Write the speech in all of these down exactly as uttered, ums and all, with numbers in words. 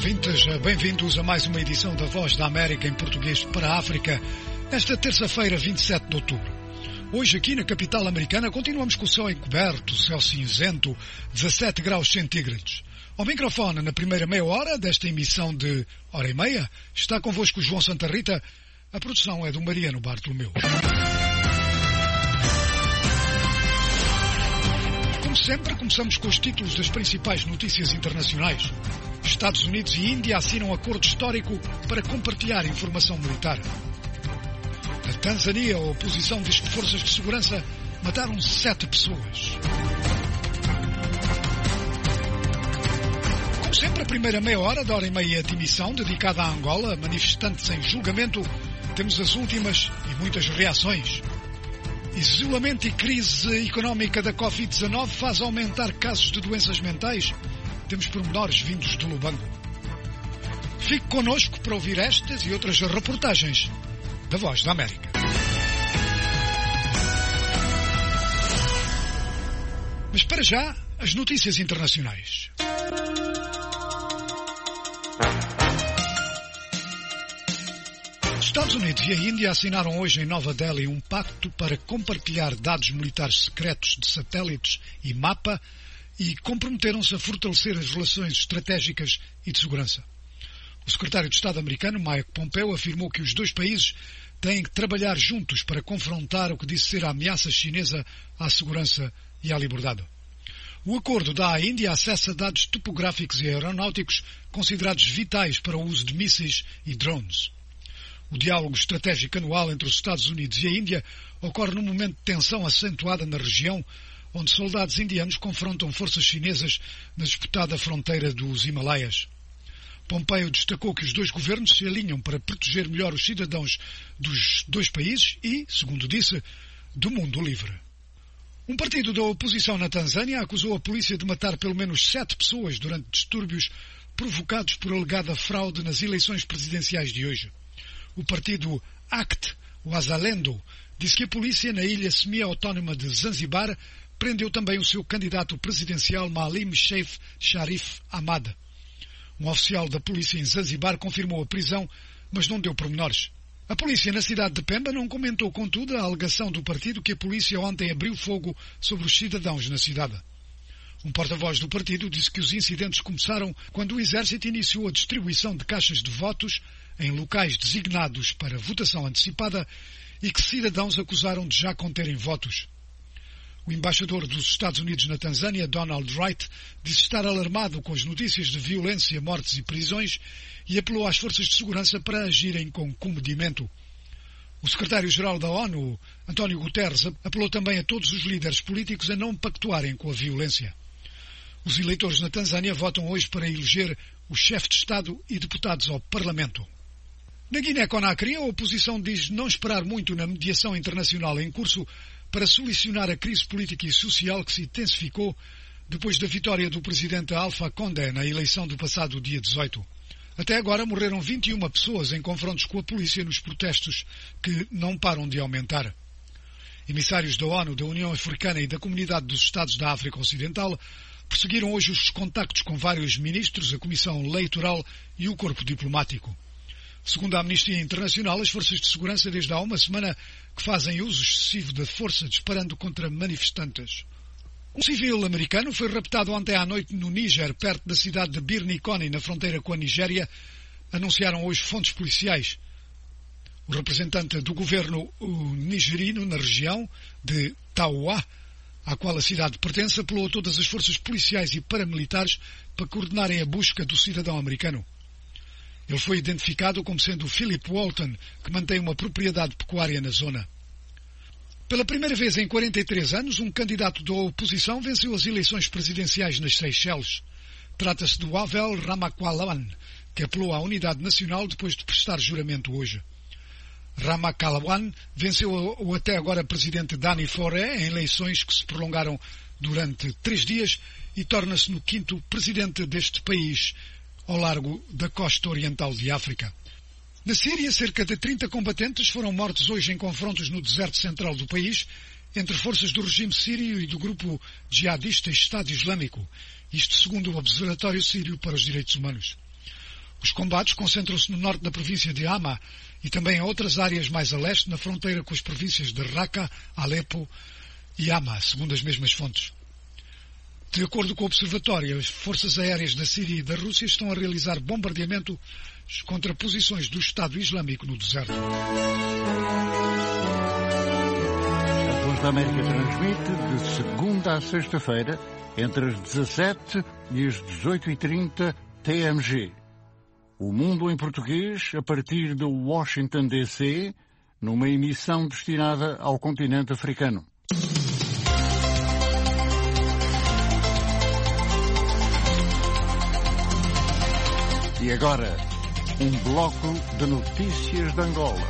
ouvintes, bem-vindos a mais uma edição da Voz da América em português para a África, nesta terça-feira, vinte e sete de outubro. Hoje aqui na capital americana continuamos com o céu encoberto, céu cinzento, dezassete graus centígrados. Ao microfone, na primeira meia hora desta emissão de hora e meia, está convosco o João Santa Rita. A produção é do Mariano Bartolomeu. Como sempre, começamos com os títulos das principais notícias internacionais. Estados Unidos e Índia assinam acordo histórico para compartilhar informação militar. Na Tanzânia, a oposição diz que forças de segurança mataram sete pessoas. Como sempre, a primeira meia hora da hora e meia de emissão dedicada à Angola, manifestantes em julgamento, temos as últimas e muitas reações. Isolamento e crise económica da covid dezanove faz aumentar casos de doenças mentais. Temos pormenores vindos de Lubango. Fique connosco para ouvir estas e outras reportagens da Voz da América. Mas para já, as notícias internacionais. Os Estados Unidos e a Índia assinaram hoje em Nova Delhi um pacto para compartilhar dados militares secretos de satélites e mapa e comprometeram-se a fortalecer as relações estratégicas e de segurança. O secretário de Estado americano, Mike Pompeo, afirmou que os dois países têm que trabalhar juntos para confrontar o que disse ser a ameaça chinesa à segurança e à liberdade. O acordo dá à Índia acesso a dados topográficos e aeronáuticos considerados vitais para o uso de mísseis e drones. O diálogo estratégico anual entre os Estados Unidos e a Índia ocorre num momento de tensão acentuada na região, onde soldados indianos confrontam forças chinesas na disputada fronteira dos Himalaias. Pompeo destacou que os dois governos se alinham para proteger melhor os cidadãos dos dois países e, segundo disse, do mundo livre. Um partido da oposição na Tanzânia acusou a polícia de matar pelo menos sete pessoas durante distúrbios provocados por alegada fraude nas eleições presidenciais de hoje. O partido ACT Wazalendo disse que a polícia na ilha semi-autónoma de Zanzibar prendeu também o seu candidato presidencial Maalim Seif Sharif Ahmad. Um oficial da polícia em Zanzibar confirmou a prisão, mas não deu pormenores. A polícia na cidade de Pemba não comentou, contudo, a alegação do partido que a polícia ontem abriu fogo sobre os cidadãos na cidade. Um porta-voz do partido disse que os incidentes começaram quando o exército iniciou a distribuição de caixas de votos em locais designados para votação antecipada e que cidadãos acusaram de já conterem votos. O embaixador dos Estados Unidos na Tanzânia, Donald Wright, disse estar alarmado com as notícias de violência, mortes e prisões e apelou às forças de segurança para agirem com comedimento. O secretário-geral da ONU, António Guterres, apelou também a todos os líderes políticos a não pactuarem com a violência. Os eleitores na Tanzânia votam hoje para eleger o chefe de Estado e deputados ao Parlamento. Na Guiné-Conakry, a oposição diz não esperar muito na mediação internacional em curso para solucionar a crise política e social que se intensificou depois da vitória do presidente Alpha Condé na eleição do passado dia dezoito. Até agora morreram vinte e uma pessoas em confrontos com a polícia nos protestos que não param de aumentar. Emissários da ONU, da União Africana e da Comunidade dos Estados da África Ocidental prosseguiram hoje os contactos com vários ministros, a Comissão Eleitoral e o corpo diplomático. Segundo a Amnistia Internacional, as forças de segurança desde há uma semana que fazem uso excessivo da força disparando contra manifestantes. Um civil americano foi raptado ontem à noite no Níger, perto da cidade de Birni-Koni, na fronteira com a Nigéria, anunciaram hoje fontes policiais. O representante do governo nigerino na região de Taoua, à qual a cidade pertence, apelou a todas as forças policiais e paramilitares para coordenarem a busca do cidadão americano. Ele foi identificado como sendo Philip Walton, que mantém uma propriedade pecuária na zona. Pela primeira vez em quarenta e três anos, um candidato da oposição venceu as eleições presidenciais nas Seychelles. Trata-se do Havel Ramakalawan, que apelou à unidade nacional depois de prestar juramento hoje. Ramakalawan venceu o até agora presidente Dani Fauré em eleições que se prolongaram durante três dias e torna-se no quinto presidente deste país ao largo da costa oriental de África. Na Síria, cerca de trinta combatentes foram mortos hoje em confrontos no deserto central do país entre forças do regime sírio e do grupo jihadista Estado Islâmico, isto segundo o Observatório Sírio para os Direitos Humanos. Os combates concentram-se no norte da província de Hama e também em outras áreas mais a leste, na fronteira com as províncias de Raqqa, Alepo e Hama, segundo as mesmas fontes. De acordo com o observatório, as forças aéreas da Síria e da Rússia estão a realizar bombardeamento contra posições do Estado Islâmico no deserto. A Voz da América transmite de segunda a sexta-feira, entre as dezassete e as dezoito e trinta T M G. O Mundo em Português, a partir de Washington, D C, numa emissão destinada ao continente africano. E agora, um bloco de notícias de Angola.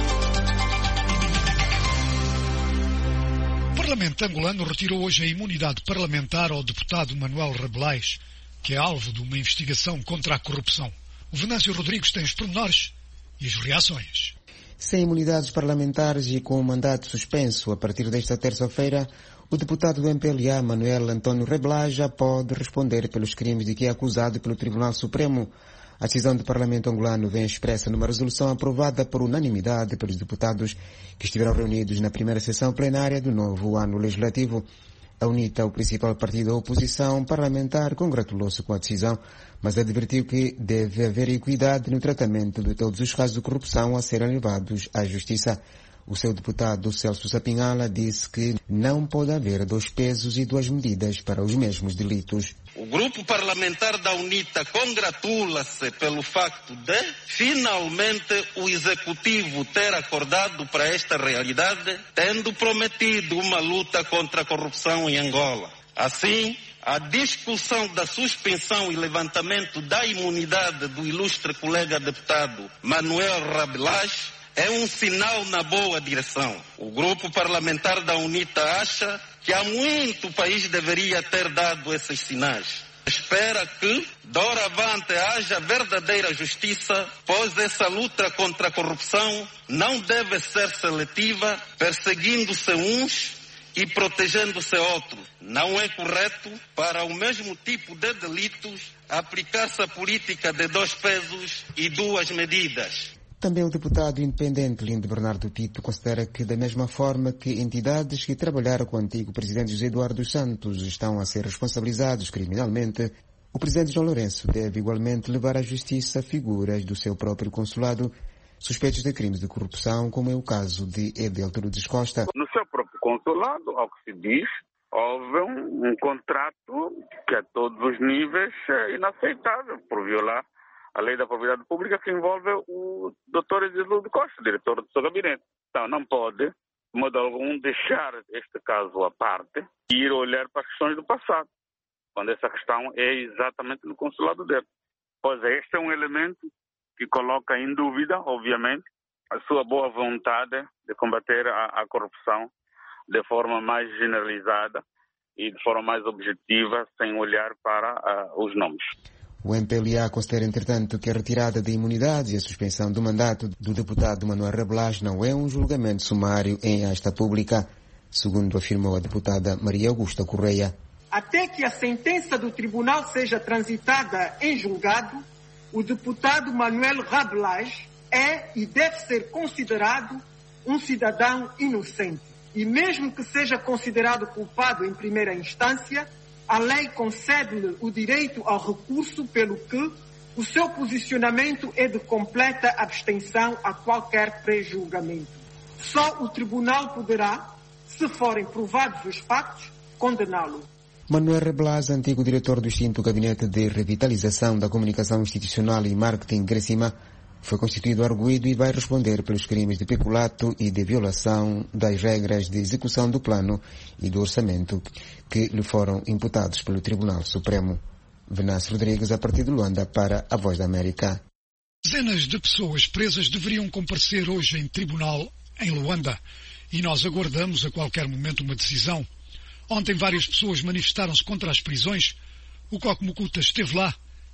O Parlamento angolano retirou hoje a imunidade parlamentar ao deputado Manuel Rabelais, que é alvo de uma investigação contra a corrupção. O Venâncio Rodrigues tem os pormenores e as reações. Sem imunidades parlamentares e com o mandato suspenso a partir desta terça-feira, o deputado do M P L A, Manuel António Rabelais, já pode responder pelos crimes de que é acusado pelo Tribunal Supremo. A decisão do Parlamento angolano vem expressa numa resolução aprovada por unanimidade pelos deputados que estiveram reunidos na primeira sessão plenária do novo ano legislativo. A UNITA, o principal partido da oposição parlamentar, congratulou-se com a decisão, mas advertiu que deve haver equidade no tratamento de todos os casos de corrupção a serem levados à justiça. O seu deputado Celso Sapinhala disse que não pode haver dois pesos e duas medidas para os mesmos delitos. O grupo parlamentar da UNITA congratula-se pelo facto de, finalmente, o Executivo ter acordado para esta realidade, tendo prometido uma luta contra a corrupção em Angola. Assim, a discussão da suspensão e levantamento da imunidade do ilustre colega deputado Manuel Rabelais é um sinal na boa direção. O grupo parlamentar da UNITA acha que há muito o país deveria ter dado esses sinais. Espera que, doravante, haja verdadeira justiça, pois essa luta contra a corrupção não deve ser seletiva, perseguindo-se uns e protegendo-se outros. Não é correto, para o mesmo tipo de delitos, aplicar-se a política de dois pesos e duas medidas. Também o deputado independente Lindo Bernardo Tito considera que, da mesma forma que entidades que trabalharam com o antigo presidente José Eduardo Santos estão a ser responsabilizados criminalmente, o presidente João Lourenço deve igualmente levar à justiça figuras do seu próprio consulado suspeitos de crimes de corrupção, como é o caso de Edelto Lourdes Costa. No seu próprio consulado, ao que se diz, houve um, um contrato que a todos os níveis é inaceitável por violar a lei da propriedade pública, que envolve o doutor Edelto de Costa, diretor do seu gabinete. Então não pode, de modo algum, deixar este caso à parte e ir olhar para as questões do passado, quando essa questão é exatamente no consulado dele. Pois este é um elemento que coloca em dúvida, obviamente, a sua boa vontade de combater a, a corrupção de forma mais generalizada e de forma mais objetiva, sem olhar para uh, os nomes. O M P L A considera, entretanto, que a retirada de imunidades e a suspensão do mandato do deputado Manuel Rabelais não é um julgamento sumário em asta pública, segundo afirmou a deputada Maria Augusta Correia. Até que a sentença do tribunal seja transitada em julgado, o deputado Manuel Rabelais é e deve ser considerado um cidadão inocente. E mesmo que seja considerado culpado em primeira instância, a lei concede-lhe o direito ao recurso, pelo que o seu posicionamento é de completa abstenção a qualquer pré-julgamento. Só o tribunal poderá, se forem provados os factos, condená-lo. Manuel Rabelais, antigo diretor do extinto Gabinete de Revitalização da Comunicação Institucional e Marketing Gracima, foi constituído arguido e vai responder pelos crimes de peculato e de violação das regras de execução do plano e do orçamento que lhe foram imputados pelo Tribunal Supremo. Venâncio Rodrigues, a partir de Luanda, para a Voz da América. Dezenas de pessoas presas deveriam comparecer hoje em tribunal em Luanda e nós aguardamos a qualquer momento uma decisão. Ontem várias pessoas manifestaram-se contra as prisões. O Coque Mucuta esteve lá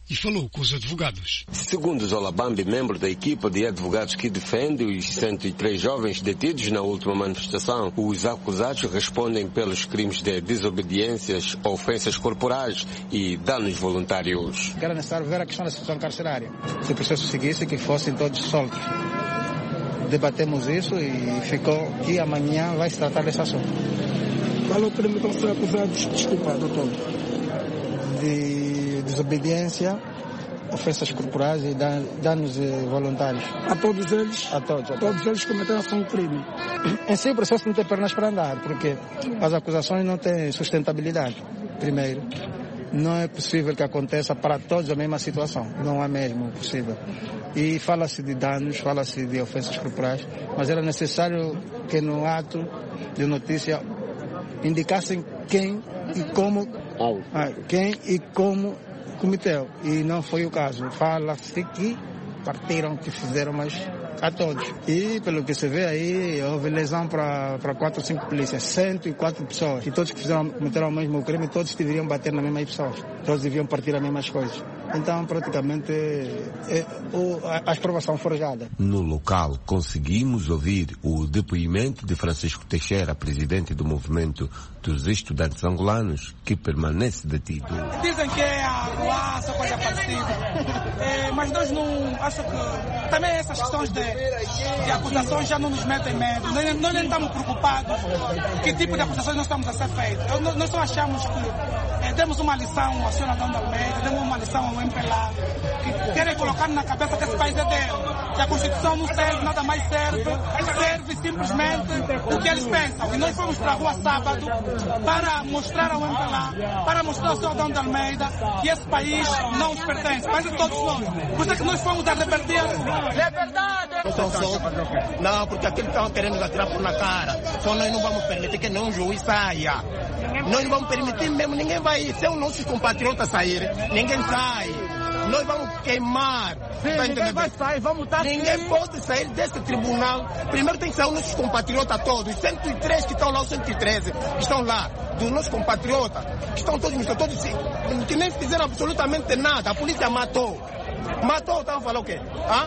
e falou com os advogados. Segundo Zolabambi, membro da equipa de advogados que defende os cento e três jovens detidos na última manifestação, os acusados respondem pelos crimes de desobediências, ofensas corporais e danos voluntários. Era necessário ver a questão da situação carcerária. Se o processo seguisse, que fossem todos soltos. Debatemos isso e ficou que amanhã vai se tratar desse assunto. Qual é o crime que foi acusado? Desculpa, doutor. De desobediência, ofensas corporais e danos voluntários. A todos eles? A todos. A todos. todos eles cometeram um crime. Em si, o processo não tem pernas para andar, porque as acusações não têm sustentabilidade, primeiro. Não é possível que aconteça para todos a mesma situação. Não é mesmo possível. E fala-se de danos, fala-se de ofensas corporais, mas era necessário que no ato de notícia indicassem quem e como, ah, quem e como cometeu. E não foi o caso. Fala-se que partiram, que fizeram, mas a todos. E pelo que se vê aí, houve lesão para quatro ou cinco polícias, cento e quatro pessoas. E todos que fizeram, cometeram o mesmo crime, todos deveriam bater nas mesmas pessoas. Todos deviam partir as mesmas coisas. Então, praticamente, é, o, as provas são forjadas. No local, conseguimos ouvir o depoimento de Francisco Teixeira, presidente do movimento dos estudantes angolanos, que permanece detido. Dizem que é a doação, coisa parecida. É, mas nós não... Acho que também essas questões de, de acusações já não nos metem medo. Nós, nós nem estamos preocupados que tipo de acusações nós estamos a ser feitas. Nós, nós só achamos que é, demos uma lição ao senhor Adão de Almeida, demos uma lição ao M P L A, que querem colocar na cabeça que esse país é dele. Que a Constituição não serve, nada mais serve, serve simplesmente o que eles pensam. E nós fomos para a rua sábado para mostrar ao M P L A, para mostrar ao senhor Adão de Almeida que esse país não nos pertence, mas de todos nós. Por isso é que nós fomos a reverter. É verdade! Não, porque aqueles que estão querendo atirar por na cara, só nós não vamos permitir que nenhum juiz saia. Nós não vamos permitir mesmo, ninguém vai, se os nossos compatriotas saírem, ninguém sai. Nós vamos queimar. Sim, tá ninguém vai sair, vamos estar Ninguém aqui. Pode sair desse tribunal. Primeiro tem que sair os nossos compatriotas todos. Os cento e três que estão lá, os cento e treze que estão lá, dos nossos compatriotas, que estão todos, todos que nem fizeram absolutamente nada. A polícia matou. Matou, estava falando o quê?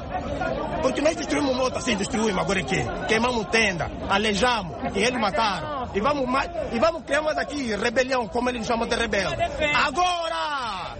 Hã? Porque nós destruímos moto, assim, destruímos, agora o quê? Queimamos tenda, aleijamos, e eles mataram. E vamos, e vamos criar mais aqui rebelião, como eles chamam de rebelde. Agora!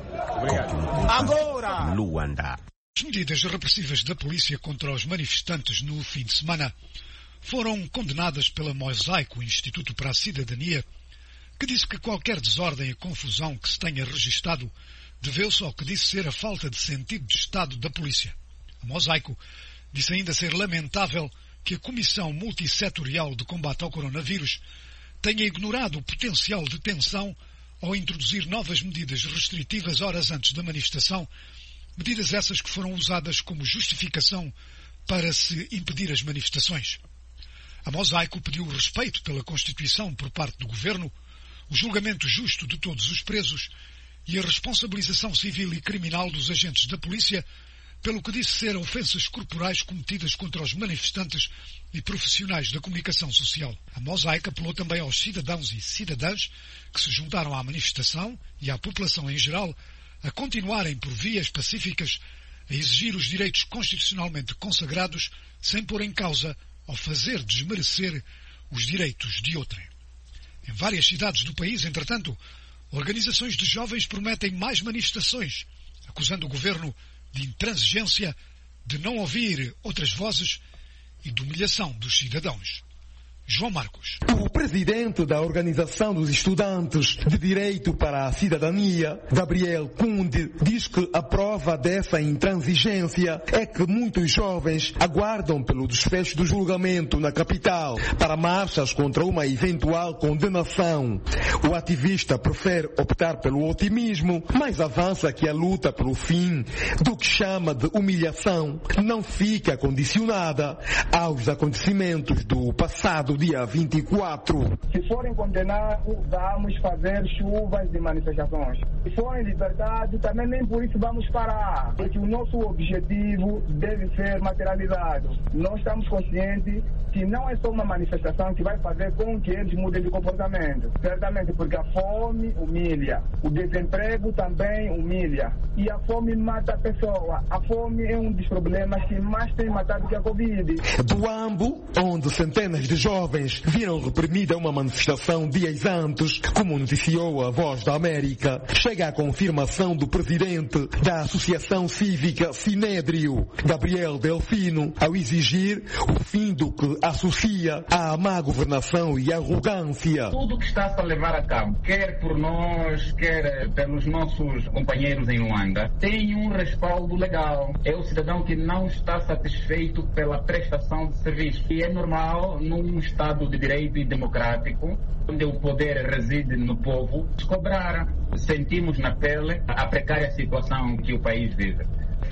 Agora! Luanda. As medidas repressivas da polícia contra os manifestantes no fim de semana foram condenadas pela Mosaico, Instituto para a Cidadania, que disse que qualquer desordem e confusão que se tenha registado deveu-se ao que disse ser a falta de sentido de Estado da polícia. A Mosaico disse ainda ser lamentável que a Comissão Multissetorial de Combate ao Coronavírus tenha ignorado o potencial de tensão ao introduzir novas medidas restritivas horas antes da manifestação, medidas essas que foram usadas como justificação para se impedir as manifestações. A Mosaico pediu respeito pela Constituição por parte do Governo, o julgamento justo de todos os presos e a responsabilização civil e criminal dos agentes da polícia pelo que disse ser ofensas corporais cometidas contra os manifestantes e profissionais da comunicação social. A Mosaico apelou também aos cidadãos e cidadãs que se juntaram à manifestação e à população em geral a continuarem por vias pacíficas a exigir os direitos constitucionalmente consagrados sem pôr em causa ou fazer desmerecer os direitos de outrem. Em várias cidades do país, entretanto, organizações de jovens prometem mais manifestações, acusando o governo de intransigência, de não ouvir outras vozes e de humilhação dos cidadãos. João Marcos. O presidente da Organização dos Estudantes de Direito para a Cidadania, Gabriel Kunde, diz que a prova dessa intransigência é que muitos jovens aguardam pelo desfecho do julgamento na capital para marchas contra uma eventual condenação. O ativista prefere optar pelo otimismo, mas avança que a luta pelo fim do que chama de humilhação não fica condicionada aos acontecimentos do passado dia vinte e quatro. Se forem condenados, vamos fazer chuvas de manifestações. Se forem libertados, também nem por isso vamos parar, porque o nosso objetivo deve ser materializado. Nós estamos conscientes que não é só uma manifestação que vai fazer com que eles mudem de comportamento. Certamente, porque a fome humilha, o desemprego também humilha. E a fome mata a pessoa. A fome é um dos problemas que mais tem matado que a Covid. Do Ambo, onde centenas de jovens viram reprimida uma manifestação dias antes, como noticiou a Voz da América, chega a confirmação do presidente da Associação Cívica Sinédrio, Gabriel Delfino, ao exigir o fim do que associa à má governação e arrogância. Tudo que está a levar a cabo, quer por nós, quer pelos nossos companheiros em Luanda, tem um respaldo legal. É o cidadão que não está satisfeito pela prestação de serviço. E é normal, num Estado de direito e democrático, onde o poder reside no povo, cobrar. Sentimos na pele a precária situação que o país vive.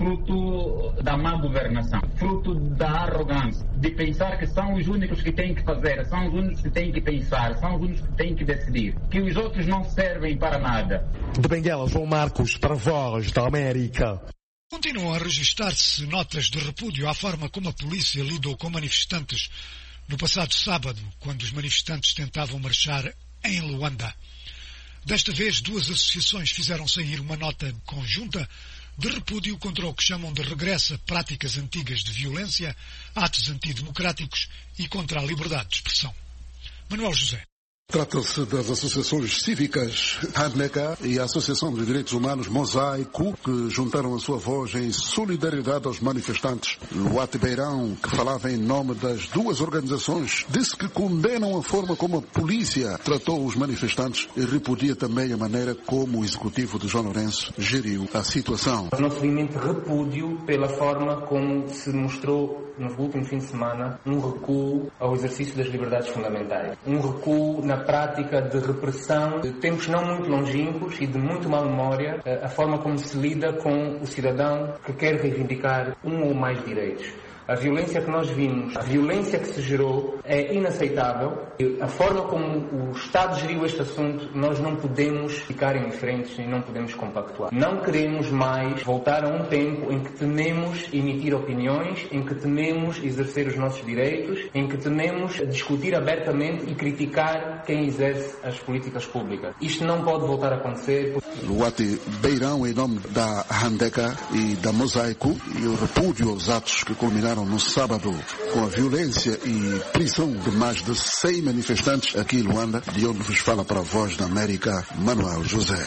Fruto da má governação, fruto da arrogância, de pensar que são os únicos que têm que fazer, são os únicos que têm que pensar, são os únicos que têm que decidir, que os outros não servem para nada. De Benguela, João Marcos, para a Voz da América. Continuam a registrar-se notas de repúdio à forma como a polícia lidou com manifestantes no passado sábado, quando os manifestantes tentavam marchar em Luanda. Desta vez, duas associações fizeram sair uma nota conjunta de repúdio contra o que chamam de regresso a práticas antigas de violência, atos antidemocráticos e contra a liberdade de expressão. Manuel José. Trata-se das associações cívicas Handeka e a Associação de Direitos Humanos Mosaico, que juntaram a sua voz em solidariedade aos manifestantes. Luati Beirão, que falava em nome das duas organizações, disse que condenam a forma como a polícia tratou os manifestantes e repudia também a maneira como o executivo de João Lourenço geriu a situação. O nosso movimento repúdio pela forma como se mostrou no último fim de semana um recuo ao exercício das liberdades fundamentais, um recuo na prática de repressão de tempos não muito longínquos e de muito má memória, a forma como se lida com o cidadão que quer reivindicar um ou mais direitos. A violência que nós vimos, a violência que se gerou é inaceitável. A forma como o Estado geriu este assunto, nós não podemos ficar indiferentes e não podemos compactuar. Não queremos mais voltar a um tempo em que tememos emitir opiniões, em que tememos exercer os nossos direitos, em que tememos discutir abertamente e criticar quem exerce as políticas públicas. Isto não pode voltar a acontecer. Luati Beirão, em nome da Handeka e da Mosaico, e o repúdio aos atos que culminaram no sábado com a violência e prisão de mais de cem manifestantes aqui em Luanda, de onde vos fala para a Voz da América, Manuel José.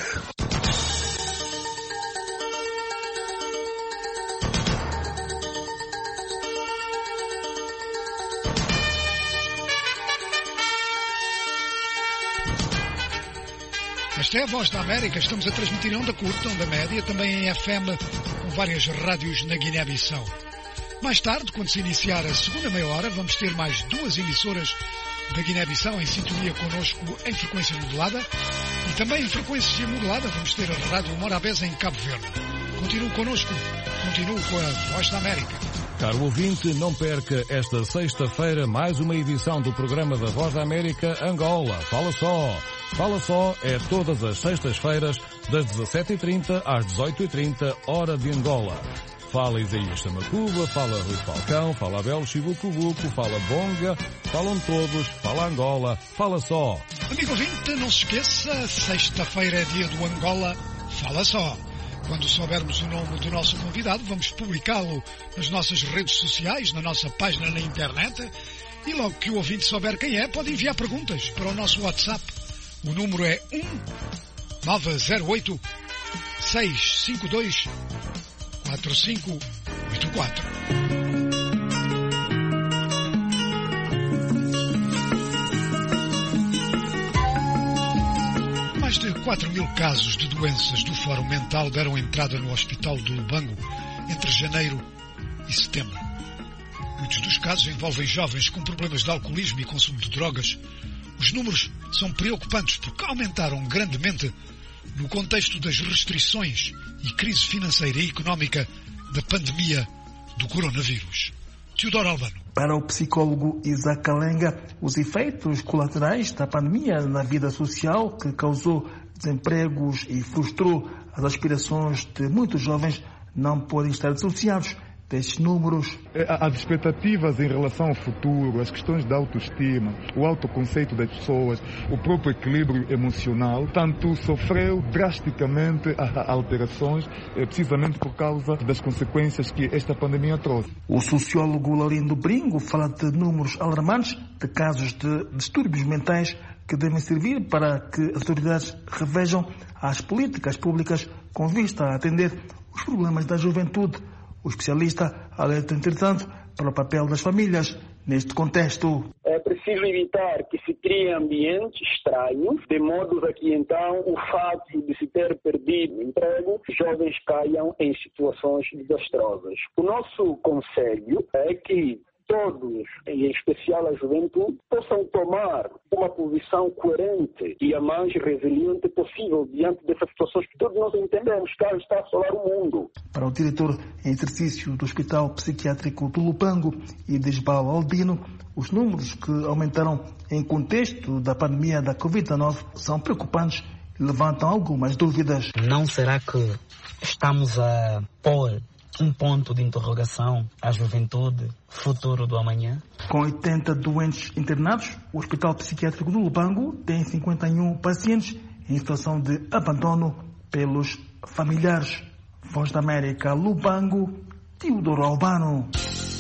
Esta é a Voz da América. Estamos a transmitir onda curta, onda média, também em F M, com várias rádios na Guiné-Bissau. Mais tarde, quando se iniciar a segunda meia hora, vamos ter mais duas emissoras da Guiné-Bissau em sintonia connosco em frequência modulada e também em frequência modulada vamos ter a Rádio Morabeza em Cabo Verde. Continue connosco, continue com a Voz da América. Caro ouvinte, não perca esta sexta-feira mais uma edição do programa da Voz da América Angola. Fala só! Fala só é todas as sextas-feiras das dezassete e trinta às dezoito e trinta, hora de Angola. Fala Isaías Samacuba, fala Rui Falcão, fala Abel Chibucubuco, fala Bonga, falam todos, fala Angola, fala só. Amigo ouvinte, não se esqueça, sexta-feira é dia do Angola, fala só. Quando soubermos o nome do nosso convidado, vamos publicá-lo nas nossas redes sociais, na nossa página na internet, e logo que o ouvinte souber quem é, pode enviar perguntas para o nosso WhatsApp. O número é um nove zero oito, seis cinco dois, quatro cinco oito quatro. Mais de quatro mil casos de doenças do Fórum Mental deram entrada no Hospital do Lubango entre janeiro e setembro. Muitos dos casos envolvem jovens com problemas de alcoolismo e consumo de drogas. Os números são preocupantes porque aumentaram grandemente no contexto das restrições e crise financeira e económica da pandemia do coronavírus. Teodoro Albano. Para o psicólogo Isaac Kalenga, os efeitos colaterais da pandemia na vida social, que causou desempregos e frustrou as aspirações de muitos jovens, não podem estar dissociados destes números. As expectativas em relação ao futuro, as questões da autoestima, o autoconceito das pessoas, o próprio equilíbrio emocional, tanto sofreu drasticamente alterações, precisamente por causa das consequências que esta pandemia trouxe. O sociólogo Laurindo Bringo fala de números alarmantes de casos de distúrbios mentais que devem servir para que as autoridades revejam as políticas públicas com vista a atender os problemas da juventude. O especialista alerta, entretanto, para o papel das famílias neste contexto. É preciso evitar que se criem ambientes estranhos, de modo a que então o fato de se ter perdido o emprego, jovens caiam em situações desastrosas. O nosso conselho é que todos, em especial a juventude, possam tomar uma posição coerente e a mais resiliente possível diante dessas situações que todos nós entendemos que está a assolar o mundo. Para o diretor em exercício do Hospital Psiquiátrico do Lupango e de Isbal Albino, os números que aumentaram em contexto da pandemia da covid dezenove são preocupantes e levantam algumas dúvidas. Não será que estamos a pôr um ponto de interrogação à juventude, futuro do amanhã? Com oitenta doentes internados, o Hospital Psiquiátrico do Lubango tem cinquenta e um pacientes em situação de abandono pelos familiares. Voz da América, Lubango, Teodoro Albano.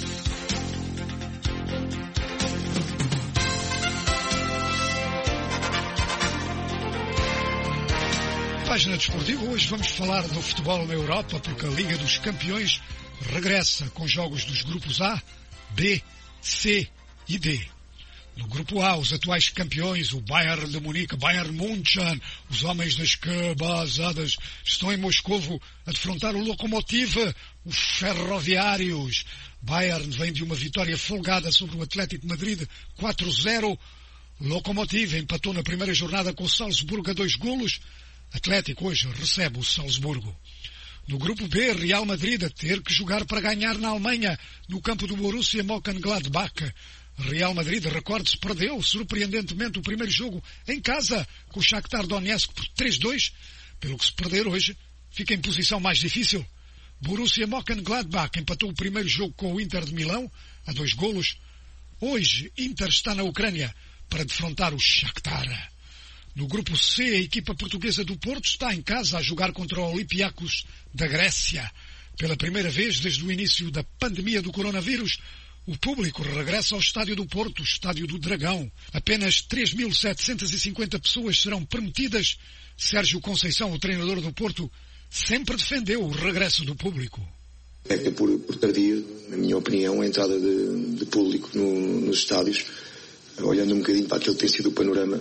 Página desportiva, hoje vamos falar do futebol na Europa, porque a Liga dos Campeões regressa com jogos dos grupos A, B, C e D. No grupo A, os atuais campeões, o Bayern de Munique, Bayern München, os homens das cabazadas, estão em Moscovo a defrontar o Lokomotiv, os ferroviários. Bayern vem de uma vitória folgada sobre o Atlético de Madrid, quatro a zero. Lokomotiv empatou na primeira jornada com o Salzburgo a dois golos. Atlético hoje recebe o Salzburgo. No grupo B, Real Madrid a ter que jogar para ganhar na Alemanha, no campo do Borussia Mönchengladbach. Real Madrid, recorde-se, perdeu surpreendentemente o primeiro jogo em casa com o Shakhtar Donetsk por três a dois. Pelo que se perder hoje, fica em posição mais difícil. Borussia Mönchengladbach empatou o primeiro jogo com o Inter de Milão a dois golos. Hoje, Inter está na Ucrânia para defrontar o Shakhtar. No grupo C, a equipa portuguesa do Porto está em casa a jogar contra o Olympiacos da Grécia. Pela primeira vez desde o início da pandemia do coronavírus, o público regressa ao Estádio do Porto, o Estádio do Dragão. Apenas três mil setecentas e cinquenta pessoas serão permitidas. Sérgio Conceição, o treinador do Porto, sempre defendeu o regresso do público. É por, por tardia, na minha opinião, a entrada de, de público no, nos estádios, olhando um bocadinho para aquele que tem sido o panorama,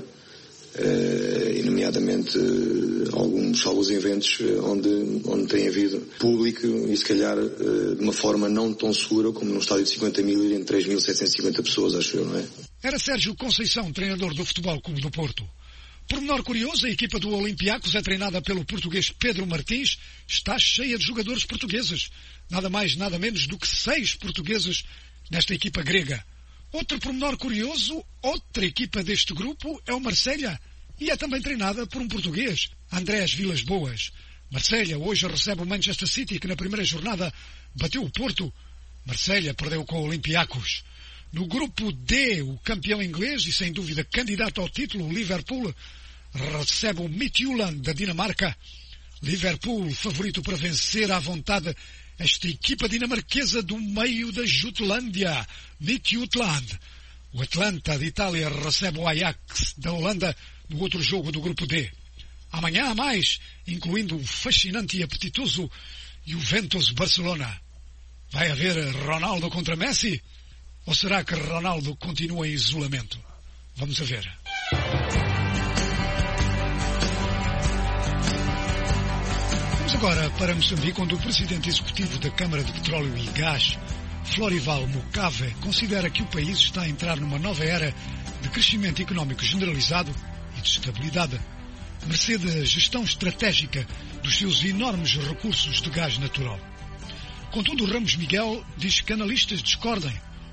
Uh, e nomeadamente uh, alguns, alguns eventos uh, onde, onde tem havido público e se calhar uh, de uma forma não tão segura como num estádio de cinquenta mil e entre três mil setecentas e cinquenta pessoas, acho eu, não é? Era Sérgio Conceição, treinador do Futebol Clube do Porto. Por menor curioso, a equipa do Olympiacos é treinada pelo português Pedro Martins, está cheia de jogadores portugueses. Nada mais, nada menos do que seis portugueses nesta equipa grega. Outro pormenor curioso, outra equipa deste grupo é o Marselha e é também treinada por um português, Andrés Vilas Boas. Marselha hoje recebe o Manchester City, que na primeira jornada bateu o Porto. Marselha perdeu com o Olympiacos. No grupo D, o campeão inglês e sem dúvida candidato ao título, o Liverpool, recebe o Midtjylland da Dinamarca. Liverpool, favorito para vencer à vontade esta equipa dinamarquesa do meio da Jutlândia, Midtjylland. O Atlanta de Itália recebe o Ajax da Holanda no outro jogo do grupo D. Amanhã há mais, incluindo um fascinante e apetitoso Juventus Barcelona. Vai haver Ronaldo contra Messi? Ou será que Ronaldo continua em isolamento? Vamos a ver. Agora para Moçambique, onde o presidente executivo da Câmara de Petróleo e Gás, Florival Mocave, considera que o país está a entrar numa nova era de crescimento económico generalizado e de estabilidade, mercê da gestão estratégica dos seus enormes recursos de gás natural. Contudo, Ramos Miguel diz que analistas discordem.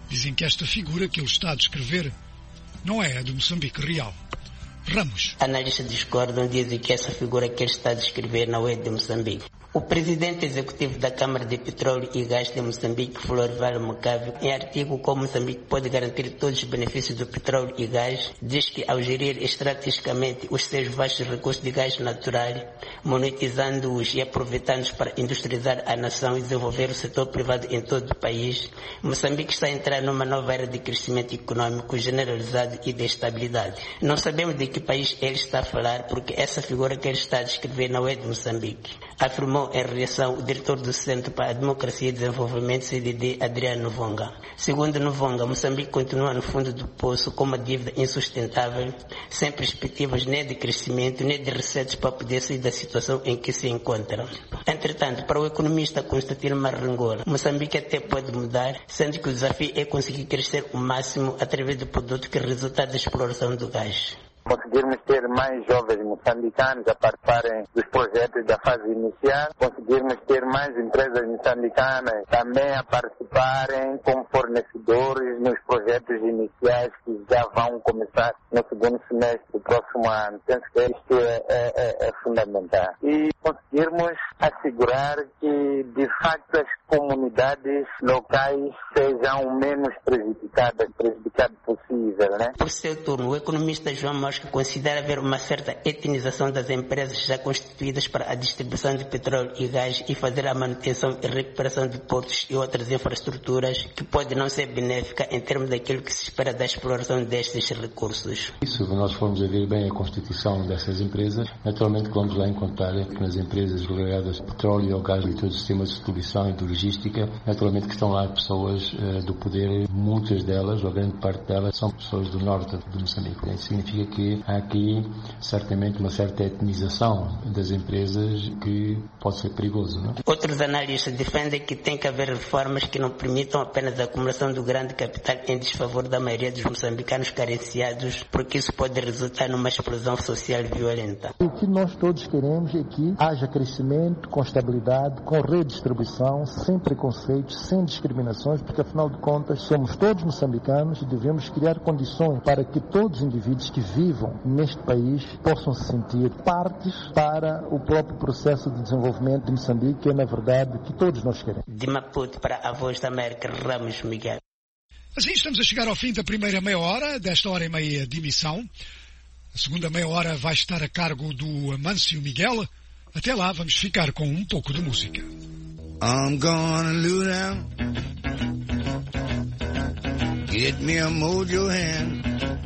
Dizem que esta figura que ele está a descrever não é a do Moçambique real. Ramos. Analistas discordam, dizem que essa figura que ele está a descrever não é de Moçambique. O presidente executivo da Câmara de Petróleo e Gás de Moçambique, Florival Mucávio, em artigo como Moçambique pode garantir todos os benefícios do petróleo e gás, diz que ao gerir estrategicamente os seus vastos recursos de gás natural, monetizando-os e aproveitando-os para industrializar a nação e desenvolver o setor privado em todo o país, Moçambique está a entrar numa nova era de crescimento econômico generalizado e de estabilidade. Não sabemos de que país ele está a falar, porque essa figura que ele está a descrever não é de Moçambique, afirmou em reação o diretor do Centro para a Democracia e Desenvolvimento, C D D, Adriano Novonga. Segundo Novonga, Moçambique continua no fundo do poço com uma dívida insustentável, sem perspectivas nem de crescimento, nem de receitas para poder sair da situação em que se encontra. Entretanto, para o economista Constantino Marrangola, Moçambique até pode mudar, sendo que o desafio é conseguir crescer o máximo através do produto que resulta da exploração do gás. Conseguirmos ter mais jovens moçambicanos a participarem dos projetos da fase inicial, conseguirmos ter mais empresas moçambicanas também a participarem como fornecedores nos projetos iniciais que já vão começar no segundo semestre do próximo ano. Penso que isto é, é, é fundamental. E conseguirmos assegurar que, de facto, as comunidades locais sejam o menos prejudicadas, prejudicadas possível, né? Por seu turno, o economista João Mosca considera haver uma certa etnização das empresas já constituídas para a distribuição de petróleo e gás e fazer a manutenção e recuperação de portos e outras infraestruturas que pode não ser benéfica em termos daquilo que se espera da exploração destes recursos. Se nós formos a ver bem a constituição dessas empresas, naturalmente vamos lá encontrar que nas empresas ligadas ao petróleo e ao gás e todo o sistema de distribuição e de logística, naturalmente que estão lá pessoas uh, do poder, muitas delas, ou grande parte delas, são pessoas do norte de Moçambique. Isso significa que há aqui certamente uma certa etnização das empresas que pode ser perigoso, não é? Outros analistas defendem que tem que haver reformas que não permitam apenas a acumulação do grande capital em desfavor da maioria dos moçambicanos carenciados, porque isso pode resultar numa explosão social violenta. O que nós todos queremos é que haja crescimento com estabilidade, com redistribuição, sem preconceitos, sem discriminações, porque afinal de contas somos todos moçambicanos e devemos criar condições para que todos os indivíduos que vivam neste país possam se sentir partes para o próprio processo de desenvolvimento de Moçambique, que é na verdade que todos nós queremos. De Maputo para a Voz da América, Ramos Miguel. Assim estamos a chegar ao fim da primeira meia hora, desta hora e meia de emissão. A segunda meia hora vai estar a cargo do Amâncio Miguel. Até lá vamos ficar com um pouco de música. I'm gonna lose down, get me a mojo hand.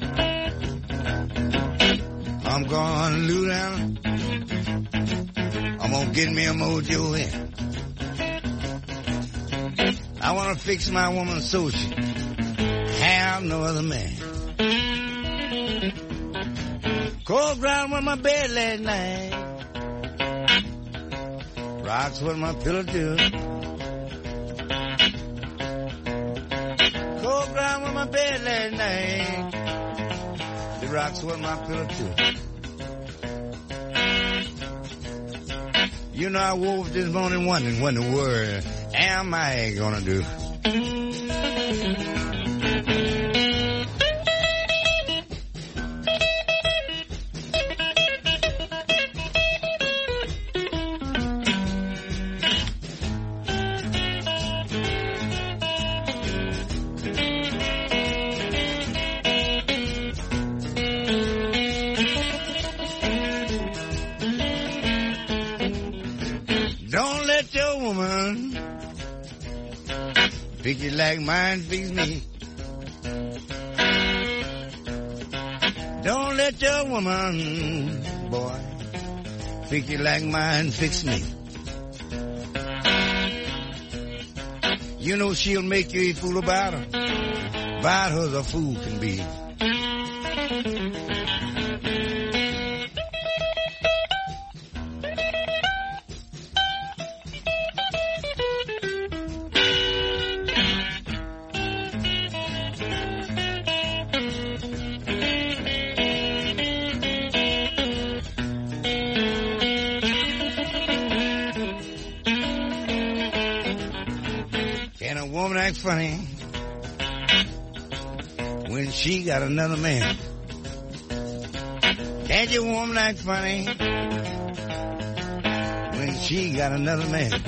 I'm gonna lose down, I'm gonna get me a mojo hand. I wanna fix my woman so she have no other man. Cold ground on my bed last night, rocks what my pillow do. Cold ground on my bed last night, the rocks what my pillow do. You know I woke up this morning wondering what in the world am I gonna do? Fix it like mine fix me. Don't let your woman, boy, fix it like mine fix me. You know she'll make you a fool about her, about her as a fool can be. Funny when she got another man. Can't your woman act funny when she got another man?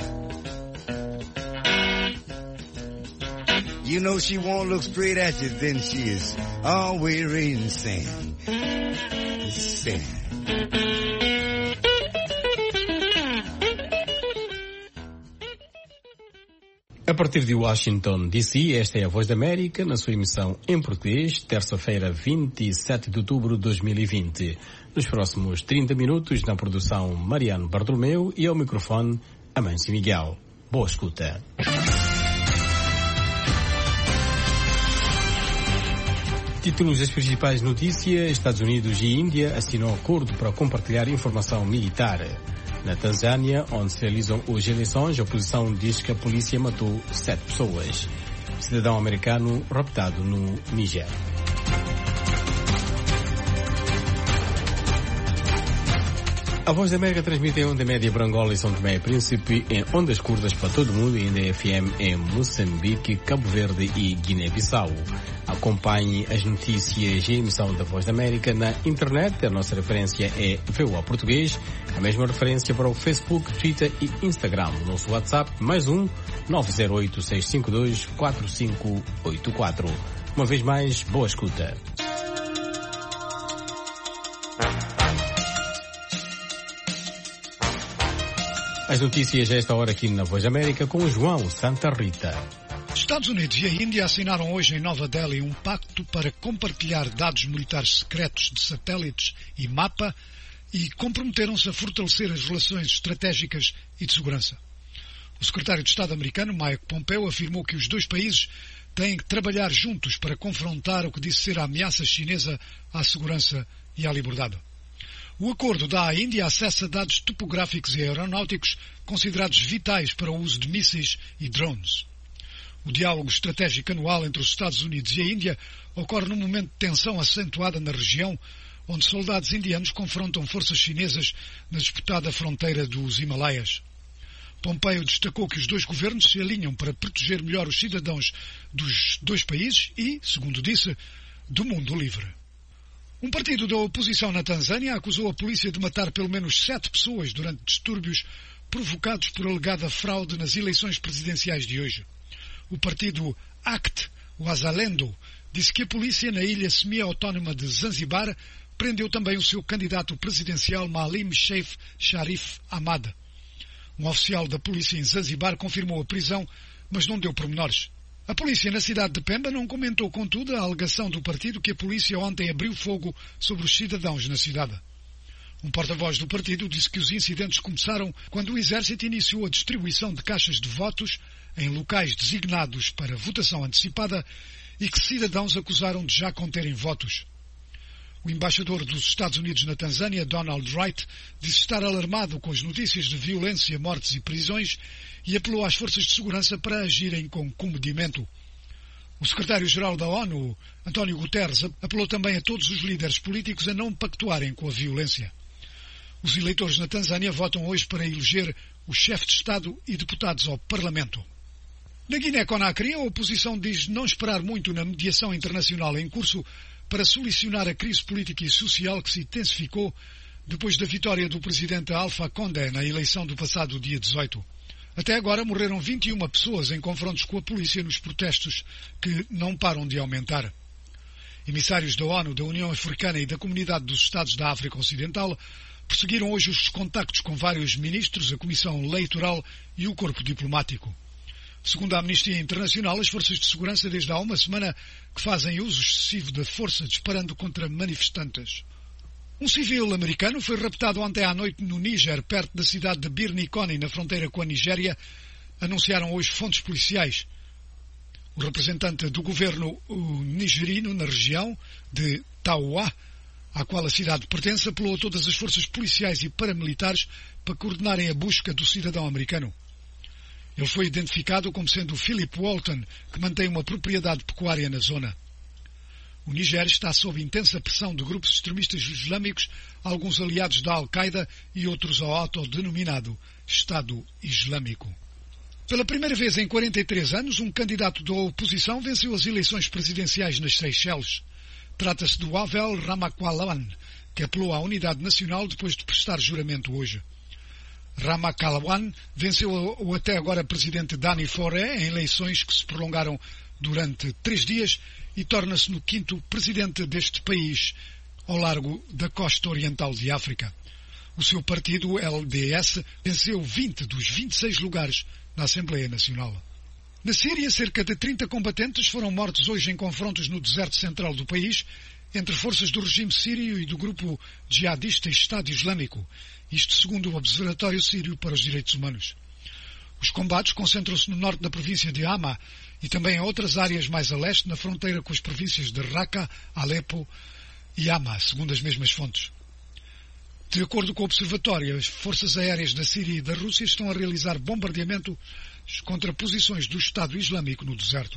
You know she won't look straight at you, then she is always raising sand. Sand. A partir de Washington, D C, esta é a Voz da América, na sua emissão em português, terça-feira, vinte e sete de outubro de dois mil e vinte. Nos próximos trinta minutos, na produção Mariano Bartolomeu e ao microfone Amâncio Miguel. Boa escuta. Títulos das principais notícias: Estados Unidos e Índia assinam acordo para compartilhar informação militar. Na Tanzânia, onde se realizam hoje eleições, a oposição diz que a polícia matou sete pessoas. Cidadão americano raptado no Níger. A Voz da América transmite em onda média para Angola e São Tomé e Príncipe, em ondas curtas para todo o mundo e em D F M em Moçambique, Cabo Verde e Guiné-Bissau. Acompanhe as notícias e a emissão da Voz da América na internet. A nossa referência é V O A Português. A mesma referência para o Facebook, Twitter e Instagram. O nosso WhatsApp, mais um, nove zero oito, seis cinco dois, quatro cinco oito quatro. Uma vez mais, boa escuta. As notícias a esta hora aqui na Voz da América com o João Santa Rita. Estados Unidos e a Índia assinaram hoje em Nova Delhi um pacto para compartilhar dados militares secretos de satélites e mapa e comprometeram-se a fortalecer as relações estratégicas e de segurança. O secretário de Estado americano, Mike Pompeo, afirmou que os dois países têm que trabalhar juntos para confrontar o que disse ser a ameaça chinesa à segurança e à liberdade. O acordo dá à Índia acesso a dados topográficos e aeronáuticos considerados vitais para o uso de mísseis e drones. O diálogo estratégico anual entre os Estados Unidos e a Índia ocorre num momento de tensão acentuada na região, onde soldados indianos confrontam forças chinesas na disputada fronteira dos Himalaias. Pompeo destacou que os dois governos se alinham para proteger melhor os cidadãos dos dois países e, segundo disse, do mundo livre. Um partido da oposição na Tanzânia acusou a polícia de matar pelo menos sete pessoas durante distúrbios provocados por alegada fraude nas eleições presidenciais de hoje. O partido ACT, o Wazalendo, disse que a polícia na ilha semi-autónoma de Zanzibar prendeu também o seu candidato presidencial Maalim Seif Sharif Ahmad. Um oficial da polícia em Zanzibar confirmou a prisão, mas não deu pormenores. A polícia na cidade de Pemba não comentou, contudo, a alegação do partido que a polícia ontem abriu fogo sobre os cidadãos na cidade. Um porta-voz do partido disse que os incidentes começaram quando o exército iniciou a distribuição de caixas de votos em locais designados para votação antecipada e que cidadãos acusaram de já conterem votos. O embaixador dos Estados Unidos na Tanzânia, Donald Wright, disse estar alarmado com as notícias de violência, mortes e prisões e apelou às forças de segurança para agirem com comedimento. O secretário-geral da ONU, António Guterres, apelou também a todos os líderes políticos a não pactuarem com a violência. Os eleitores na Tanzânia votam hoje para eleger o chefe de Estado e deputados ao Parlamento. Na Guiné-Conakry, a oposição diz não esperar muito na mediação internacional em curso para solucionar a crise política e social que se intensificou depois da vitória do presidente Alpha Condé na eleição do passado dia dezoito. Até agora morreram vinte e uma pessoas em confrontos com a polícia nos protestos que não param de aumentar. Emissários da ONU, da União Africana e da Comunidade dos Estados da África Ocidental prosseguiram hoje os contactos com vários ministros, a Comissão Eleitoral e o corpo diplomático. Segundo a Amnistia Internacional, as forças de segurança desde há uma semana que fazem uso excessivo da força disparando contra manifestantes. Um civil americano foi raptado ontem à noite no Níger, perto da cidade de Birnikoni, na fronteira com a Nigéria, anunciaram hoje fontes policiais. O representante do governo nigerino na região de Taoua, à qual a cidade pertence, apelou a todas as forças policiais e paramilitares para coordenarem a busca do cidadão americano. Ele foi identificado como sendo Philip Walton, que mantém uma propriedade pecuária na zona. O Níger está sob intensa pressão de grupos extremistas islâmicos, alguns aliados da Al-Qaeda e outros ao autodenominado Estado Islâmico. Pela primeira vez em quarenta e três anos, um candidato da oposição venceu as eleições presidenciais nas Seychelles. Trata-se do Avel Ramakalawan, que apelou à unidade nacional depois de prestar juramento hoje. Ramakalawan venceu o até agora presidente Dani Faure em eleições que se prolongaram durante três dias e torna-se no quinto presidente deste país ao largo da costa oriental de África. O seu partido, o L D S, venceu vinte dos vinte e seis lugares na Assembleia Nacional. Na Síria, cerca de trinta combatentes foram mortos hoje em confrontos no deserto central do país entre forças do regime sírio e do grupo jihadista Estado Islâmico, isto segundo o Observatório Sírio para os Direitos Humanos. Os combates concentram-se no norte da província de Hama e também em outras áreas mais a leste, na fronteira com as províncias de Raqqa, Alepo e Hama, segundo as mesmas fontes. De acordo com o Observatório, as forças aéreas da Síria e da Rússia estão a realizar bombardeamento contra posições do Estado Islâmico no deserto.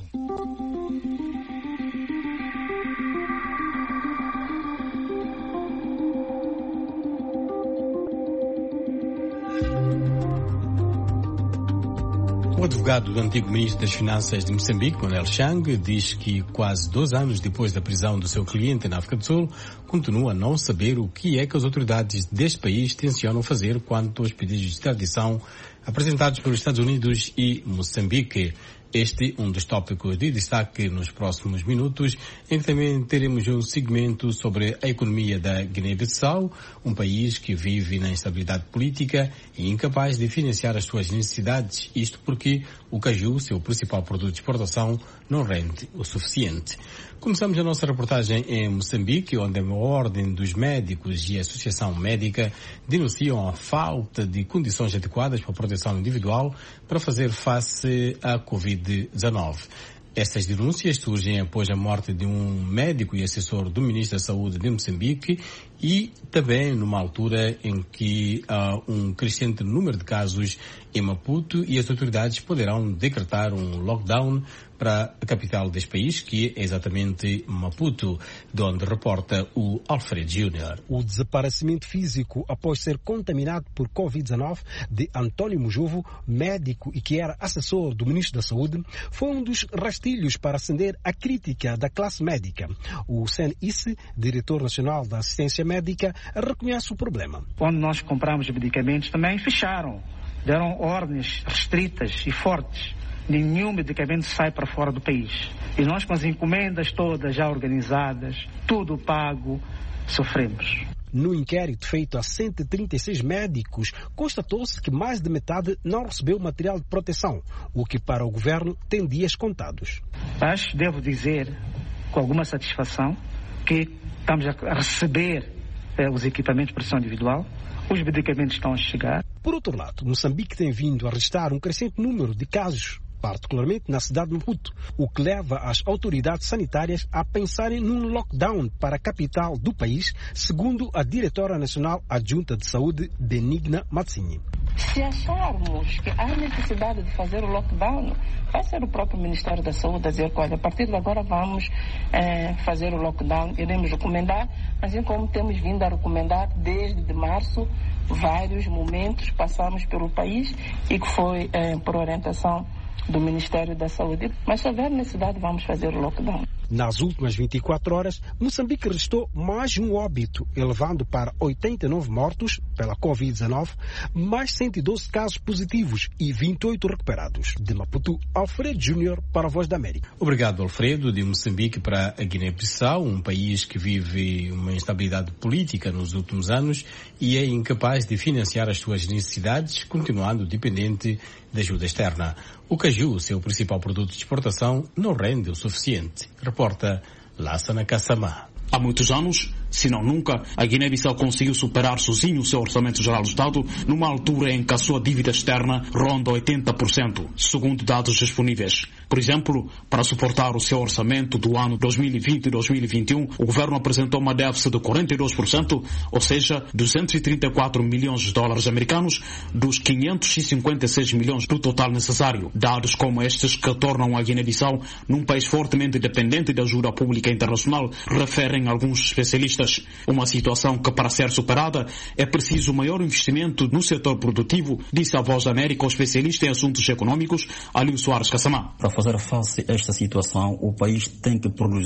O advogado do antigo ministro das Finanças de Moçambique, Manuel Chang, diz que quase dois anos depois da prisão do seu cliente na África do Sul, continua a não saber o que é que as autoridades deste país tencionam fazer quanto aos pedidos de extradição apresentados pelos Estados Unidos e Moçambique. Este um dos tópicos de destaque nos próximos minutos, em que também teremos um segmento sobre a economia da Guiné-Bissau, um país que vive na instabilidade política e incapaz de financiar as suas necessidades, isto porque o caju, seu principal produto de exportação, não rende o suficiente. Começamos a nossa reportagem em Moçambique, onde a Ordem dos Médicos e a Associação Médica denunciam a falta de condições adequadas para a proteção individual para fazer face à covid dezenove. Essas denúncias surgem após a morte de um médico e assessor do Ministro da Saúde de Moçambique e também numa altura em que há um crescente número de casos em Maputo e as autoridades poderão decretar um lockdown para a capital deste país, que é exatamente Maputo, de onde reporta o Alfredo Júnior. O desaparecimento físico após ser contaminado por covid dezenove de António Mujovo, médico e que era assessor do Ministro da Saúde, foi um dos rastilhos para acender a crítica da classe médica. O C N I C, Diretor Nacional da Assistência Médica, reconhece o problema. Quando nós compramos medicamentos também fecharam, deram ordens restritas e fortes. Nenhum medicamento sai para fora do país. E nós, com as encomendas todas já organizadas, tudo pago, sofremos. No inquérito feito a cento e trinta e seis médicos, constatou-se que mais de metade não recebeu material de proteção, o que para o governo tem dias contados. Mas devo dizer, com alguma satisfação, que estamos a receber eh, os equipamentos de proteção individual, os medicamentos estão a chegar. Por outro lado, Moçambique tem vindo a registrar um crescente número de casos, particularmente na cidade de Maputo, o que leva as autoridades sanitárias a pensarem num lockdown para a capital do país, segundo a diretora nacional adjunta de saúde, Benigna Matsinyi. Se acharmos que há necessidade de fazer o lockdown, vai ser o próprio Ministério da Saúde a dizer que, olha, a partir de agora vamos é, fazer o lockdown, iremos recomendar, assim como temos vindo a recomendar desde março, vários momentos passamos pelo país e que foi é, por orientação do Ministério da Saúde. Mas se houver necessidade, vamos fazer o lockdown. Nas últimas vinte e quatro horas, Moçambique registrou mais um óbito, elevando para oitenta e nove mortos pela covid dezenove, mais cento e doze casos positivos e vinte e oito recuperados. De Maputo, Alfredo Júnior para a Voz da América. Obrigado, Alfredo. De Moçambique para a Guiné-Bissau, um país que vive uma instabilidade política nos últimos anos e é incapaz de financiar as suas necessidades, continuando dependente de ajuda externa. O caju, seu principal produto de exportação, não rende o suficiente. Reporta Lassana Kassamá. Há muitos anos, se não nunca, a Guiné-Bissau conseguiu superar sozinho o seu orçamento geral do Estado numa altura em que a sua dívida externa ronda oitenta por cento, segundo dados disponíveis. Por exemplo, para suportar o seu orçamento do ano dois mil e vinte e dois mil e vinte e um, o governo apresentou uma déficit de quarenta e dois por cento, ou seja, duzentos e trinta e quatro milhões de dólares americanos dos quinhentos e cinquenta e seis milhões do total necessário. Dados como estes que tornam a Guiné-Bissau num país fortemente dependente da ajuda pública internacional, referem alguns especialistas. Uma situação que, para ser superada, é preciso maior investimento no setor produtivo, disse a Voz da América o especialista em assuntos econômicos, Alio Soares Kassamá. Para fazer face a esta situação, o país tem que produzir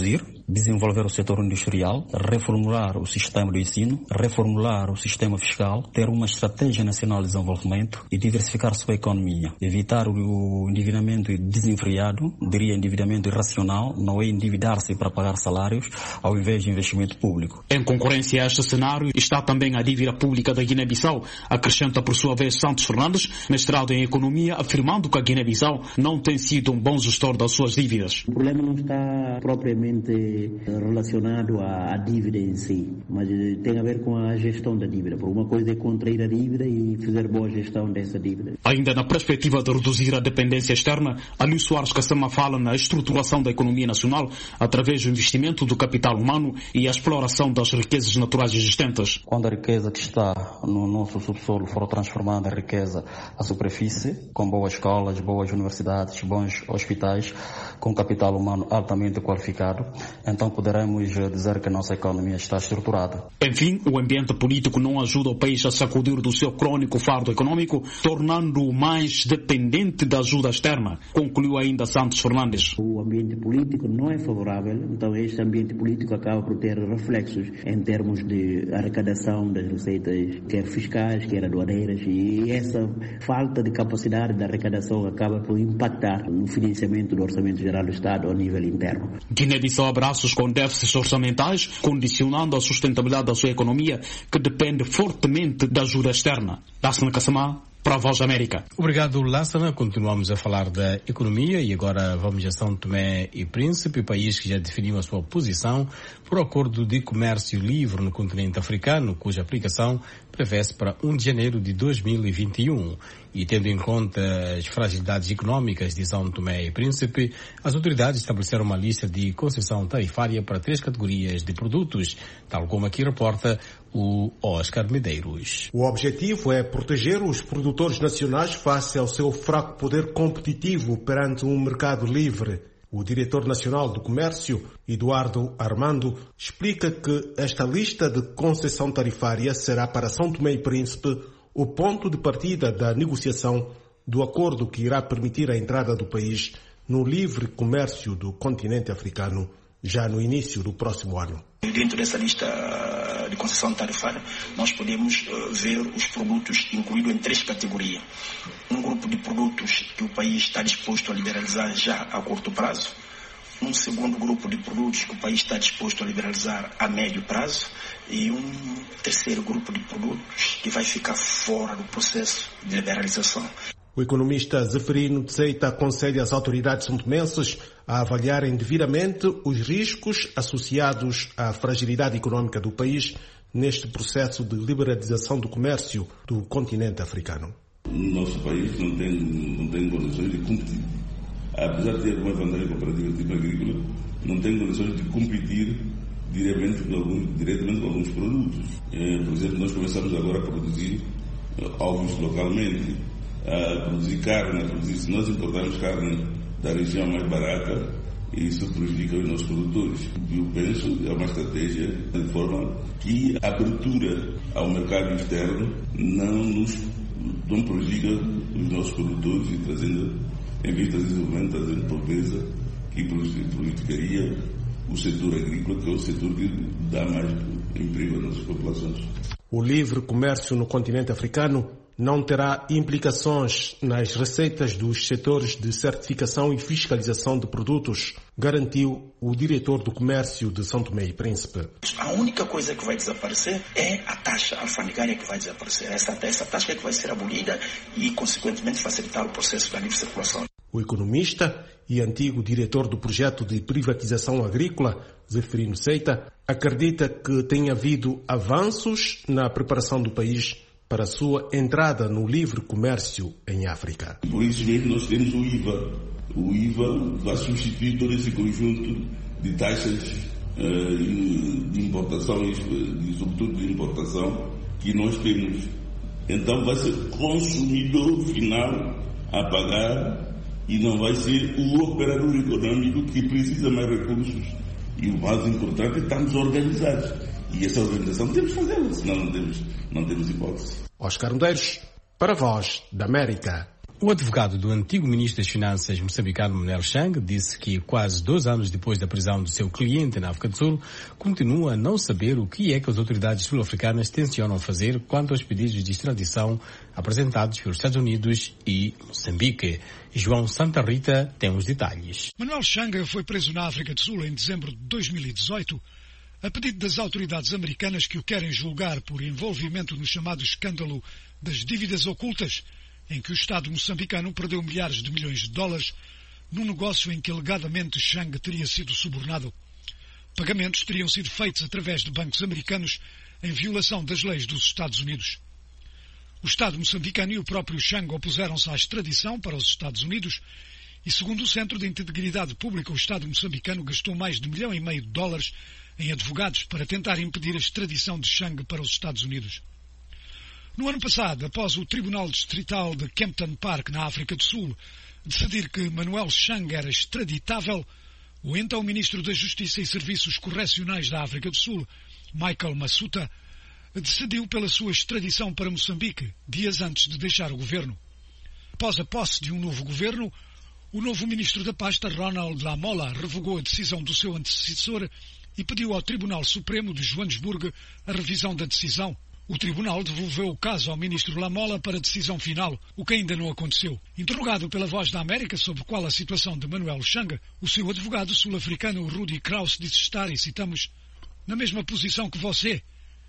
desenvolver o setor industrial, reformular o sistema do ensino, reformular o sistema fiscal, ter uma estratégia nacional de desenvolvimento e diversificar sua economia. Evitar o endividamento desenfreado, diria endividamento irracional, não é endividar-se para pagar salários ao invés de investimento público. Em concorrência a este cenário está também a dívida pública da Guiné-Bissau, acrescenta por sua vez Santos Fernandes, mestrado em economia, afirmando que a Guiné-Bissau não tem sido um bom gestor das suas dívidas. O problema não está propriamente relacionado à, à dívida em si, mas tem a ver com a gestão da dívida. Por uma coisa é contrair a dívida e fazer boa gestão dessa dívida. Ainda na perspectiva de reduzir a dependência externa, Alio Soares Kassama fala na estruturação da economia nacional através do investimento do capital humano e a exploração das riquezas naturais existentes. Quando a riqueza que está no nosso subsolo for transformada em riqueza à superfície, com boas escolas, boas universidades, bons hospitais, com capital humano altamente qualificado, então poderemos dizer que a nossa economia está estruturada. Enfim, o ambiente político não ajuda o país a sacudir do seu crônico fardo econômico, tornando-o mais dependente da ajuda externa, concluiu ainda Santos Fernandes. O ambiente político não é favorável, então este ambiente político acaba por ter reflexos em termos de arrecadação das receitas, quer fiscais, quer aduaneiras, e essa falta de capacidade de arrecadação acaba por impactar no financiamento do Orçamento Geral do Estado ao nível interno. Guiné-Bissau abraços com déficits orçamentais, condicionando a sustentabilidade da sua economia, que depende fortemente da ajuda externa. Lassana Kassama, para a Voz da América. Obrigado, Lassana. Continuamos a falar da economia e agora vamos a São Tomé e Príncipe, país que já definiu a sua posição por acordo de comércio livre no continente africano, cuja aplicação prevê-se para primeiro de janeiro de dois mil e vinte e um. E tendo em conta as fragilidades econômicas de São Tomé e Príncipe, as autoridades estabeleceram uma lista de concessão tarifária para três categorias de produtos, tal como aqui reporta o Oscar Medeiros. O objetivo é proteger os produtores nacionais face ao seu fraco poder competitivo perante um mercado livre. O diretor nacional do comércio, Eduardo Armando, explica que esta lista de concessão tarifária será para São Tomé e Príncipe o ponto de partida da negociação do acordo que irá permitir a entrada do país no livre comércio do continente africano já no início do próximo ano. Dentro dessa lista de concessão tarifária, nós podemos uh, ver os produtos incluídos em três categorias. Um grupo de produtos que o país está disposto a liberalizar já a curto prazo. Um segundo grupo de produtos que o país está disposto a liberalizar a médio prazo. E um terceiro grupo de produtos que vai ficar fora do processo de liberalização. O economista Zeferino Tseita aconselha as autoridades santomenses a avaliarem devidamente os riscos associados à fragilidade econômica do país neste processo de liberalização do comércio do continente africano. O nosso país não tem, não tem condições de competir. Apesar de ter uma vantagem comparativa tipo agrícola, não tem condições de competir diretamente com alguns, diretamente com alguns produtos. É, por exemplo, nós começamos agora a produzir ovos localmente, a produzir carne, a produzir, se nós importarmos carne da região mais barata, isso prejudica os nossos produtores. Eu penso que é uma estratégia de forma que a abertura ao mercado externo não nos não prejudica os nossos produtores e trazendo, em vez de desenvolvimento, trazendo pobreza que prejudicaria o setor agrícola, que é o setor que dá mais emprego às nossas populações. O livre comércio no continente africano não terá implicações nas receitas dos setores de certificação e fiscalização de produtos, garantiu o diretor do comércio de São Tomé e Príncipe. A única coisa que vai desaparecer é a taxa alfandegária que vai desaparecer. Essa, essa taxa é que vai ser abolida e, consequentemente, facilitar o processo da livre circulação. O economista e antigo diretor do projeto de privatização agrícola, Zeferino Tseita, acredita que tem havido avanços na preparação do país para a sua entrada no livre comércio em África. Por isso mesmo nós temos o I V A. O I V A vai substituir todo esse conjunto de taxas uh, de importação e sobretudo de importação que nós temos. Então vai ser o consumidor final a pagar e não vai ser o operador econômico que precisa mais recursos. E o mais importante é estarmos organizados. E essa organização temos que fazê-la, senão não temos, não temos hipótese. Oscar Medeiros, para a Voz da América. O advogado do antigo ministro das Finanças moçambicano Manuel Chang disse que quase dois anos depois da prisão do seu cliente na África do Sul, continua a não saber o que é que as autoridades sul-africanas tencionam fazer quanto aos pedidos de extradição apresentados pelos Estados Unidos e Moçambique. João Santa Rita tem os detalhes. Manuel Chang foi preso na África do Sul em dezembro de dois mil e dezoito, a pedido das autoridades americanas que o querem julgar por envolvimento no chamado escândalo das dívidas ocultas, em que o Estado moçambicano perdeu milhares de milhões de dólares num negócio em que alegadamente Chang teria sido subornado. Pagamentos teriam sido feitos através de bancos americanos em violação das leis dos Estados Unidos. O Estado moçambicano e o próprio Chang opuseram-se à extradição para os Estados Unidos e, segundo o Centro de Integridade Pública, o Estado moçambicano gastou mais de um milhão e meio de dólares em advogados para tentar impedir a extradição de Chang para os Estados Unidos. No ano passado, após o Tribunal Distrital de Kempton Park, na África do Sul, decidir que Manuel Chang era extraditável, o então Ministro da Justiça e Serviços Correcionais da África do Sul, Michael Massuta, decidiu pela sua extradição para Moçambique, dias antes de deixar o governo. Após a posse de um novo governo, o novo Ministro da Pasta, Ronald Lamola, revogou a decisão do seu antecessor e pediu ao Tribunal Supremo de Joanesburgo a revisão da decisão. O tribunal devolveu o caso ao ministro Lamola para decisão final, o que ainda não aconteceu. Interrogado pela Voz da América sobre qual a situação de Manuel Chang, o seu advogado sul-africano Rudy Kraus disse estar, e citamos, na mesma posição que você.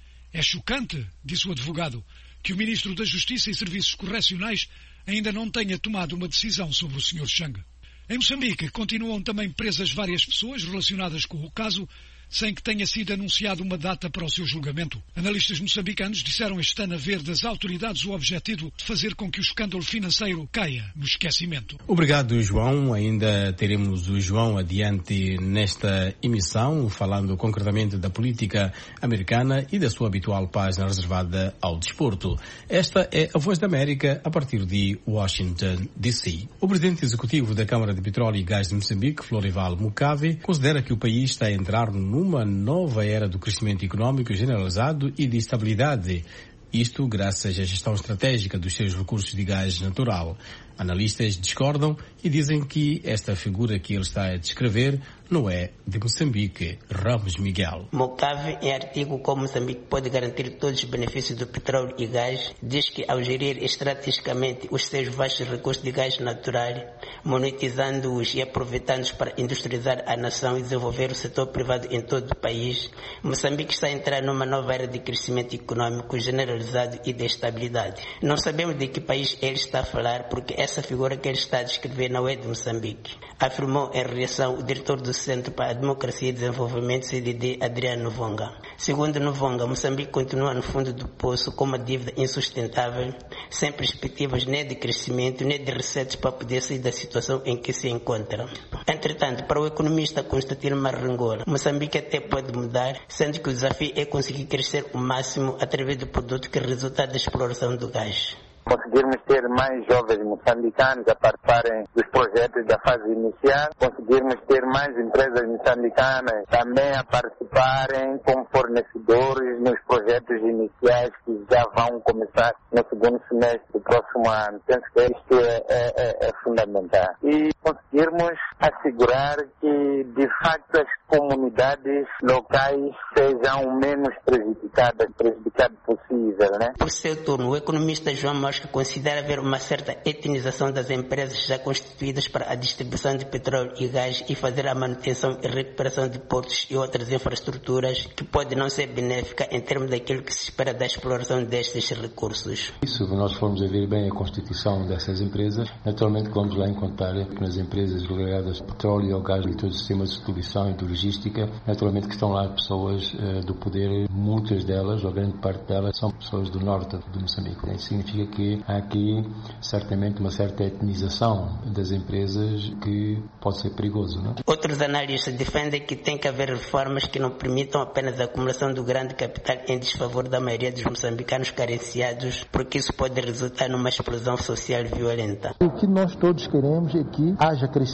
É chocante, disse o advogado, que o ministro da Justiça e Serviços Correcionais ainda não tenha tomado uma decisão sobre o senhor Chang. Em Moçambique continuam também presas várias pessoas relacionadas com o caso, sem que tenha sido anunciada uma data para o seu julgamento. Analistas moçambicanos disseram este ano haver das autoridades o objetivo de fazer com que o escândalo financeiro caia no esquecimento. Obrigado, João. Ainda teremos o João adiante nesta emissão, falando concretamente da política americana e da sua habitual página reservada ao desporto. Esta é a Voz da América a partir de Washington, D C. O presidente executivo da Câmara de Petróleo e Gás de Moçambique, Florival Mucave, considera que o país está a entrar no uma nova era do crescimento econômico generalizado e de estabilidade. Isto graças à gestão estratégica dos seus recursos de gás natural. Analistas discordam e dizem que esta figura que ele está a descrever não é de Moçambique. Ramos Miguel. Mucave, em artigo como Moçambique pode garantir todos os benefícios do petróleo e gás, diz que ao gerir estrategicamente os seus vastos recursos de gás natural, monetizando-os e aproveitando-os para industrializar a nação e desenvolver o setor privado em todo o país, Moçambique está a entrar numa nova era de crescimento econômico generalizado e de estabilidade. Não sabemos de que país ele está a falar, porque essa figura que ele está a descrever não é de Moçambique, afirmou em reação o diretor do Centro para a Democracia e Desenvolvimento, C D D, Adriano Novonga. Segundo Novonga, Moçambique continua no fundo do poço com uma dívida insustentável, sem perspectivas nem de crescimento, nem de receitas para poder sair da situação em que se encontra. Entretanto, para o economista Constantino Marrangola, Moçambique até pode mudar, sendo que o desafio é conseguir crescer o máximo através do produto que resulta da exploração do gás. Conseguirmos ter mais jovens moçambicanos a participarem dos projetos da fase inicial, conseguirmos ter mais empresas moçambicanas também a participarem como fornecedores nos projetos iniciais que já vão começar no segundo semestre do próximo ano. Penso que isto é, é, é fundamental. E conseguirmos assegurar que, de facto, as comunidades locais sejam o menos prejudicadas, prejudicado possível, né? Por seu turno, o economista João Mosca considera haver uma certa etnização das empresas já constituídas para a distribuição de petróleo e gás e fazer a manutenção e recuperação de portos e outras infraestruturas que pode não ser benéfica em termos daquilo que se espera da exploração destes recursos. Se nós formos a ver bem a constituição dessas empresas, naturalmente vamos lá encontrar que nas empresas ligadas ao petróleo, ao gás e todo o sistema de distribuição e de logística, naturalmente que estão lá pessoas uh, do poder, muitas delas, ou grande parte delas, são pessoas do norte de Moçambique. Isso significa que há aqui certamente uma certa etnização das empresas que pode ser perigoso, não é? Outros analistas defendem que tem que haver reformas que não permitam apenas a acumulação do grande capital em desfavor da maioria dos moçambicanos carenciados, porque isso pode resultar numa explosão social violenta. O que nós todos queremos é que haja crescimento,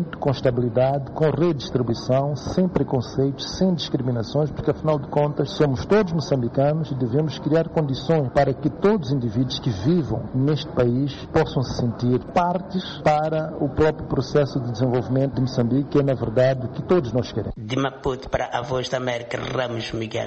crescimento, com estabilidade, com redistribuição, sem preconceitos, sem discriminações, porque afinal de contas somos todos moçambicanos e devemos criar condições para que todos os indivíduos que vivam neste país possam se sentir partes para o próprio processo de desenvolvimento de Moçambique, que é na verdade o que todos nós queremos. De Maputo para a Voz da América, Ramos Miguel.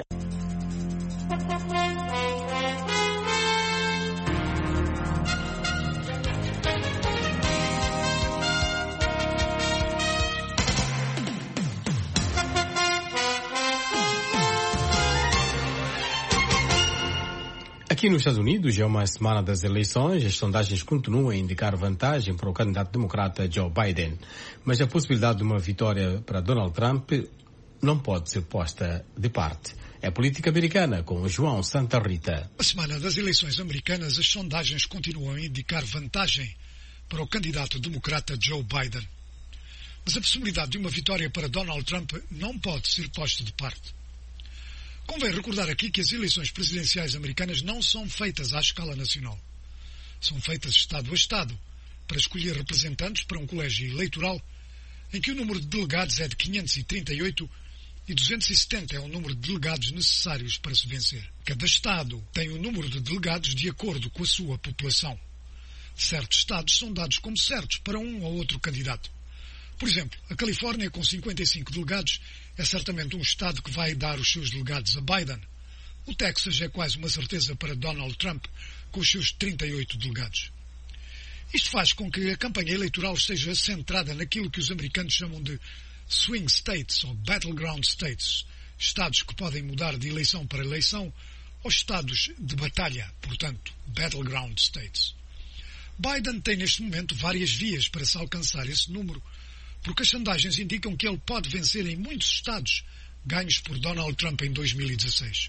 Aqui nos Estados Unidos, é uma semana das eleições, as sondagens continuam a indicar vantagem para o candidato democrata Joe Biden, mas a possibilidade de uma vitória para Donald Trump não pode ser posta de parte. É a política americana, com o João Santa Rita. Na semana das eleições americanas, as sondagens continuam a indicar vantagem para o candidato democrata Joe Biden. Mas a possibilidade de uma vitória para Donald Trump não pode ser posta de parte. Convém recordar aqui que as eleições presidenciais americanas não são feitas à escala nacional. São feitas Estado a Estado, para escolher representantes para um colégio eleitoral em que o número de delegados é de quinhentos e trinta e oito e duzentos e setenta é o número de delegados necessários para se vencer. Cada Estado tem o número de delegados de acordo com a sua população. Certos Estados são dados como certos para um ou outro candidato. Por exemplo, a Califórnia, com cinquenta e cinco delegados, é certamente um Estado que vai dar os seus delegados a Biden. O Texas é quase uma certeza para Donald Trump, com os seus trinta e oito delegados. Isto faz com que a campanha eleitoral esteja centrada naquilo que os americanos chamam de swing states ou battleground states, estados que podem mudar de eleição para eleição, ou estados de batalha, portanto, battleground states. Biden tem neste momento várias vias para se alcançar esse número, porque as sondagens indicam que ele pode vencer em muitos estados ganhos por Donald Trump em dois mil e dezesseis.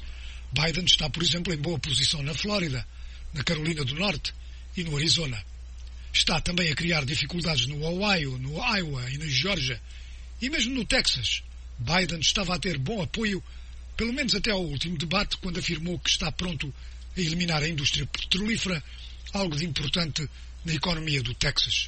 Biden está, por exemplo, em boa posição na Flórida, na Carolina do Norte e no Arizona. Está também a criar dificuldades no Ohio, no Iowa e na Geórgia, e mesmo no Texas. Biden estava a ter bom apoio, pelo menos até ao último debate, quando afirmou que está pronto a eliminar a indústria petrolífera, algo de importante na economia do Texas.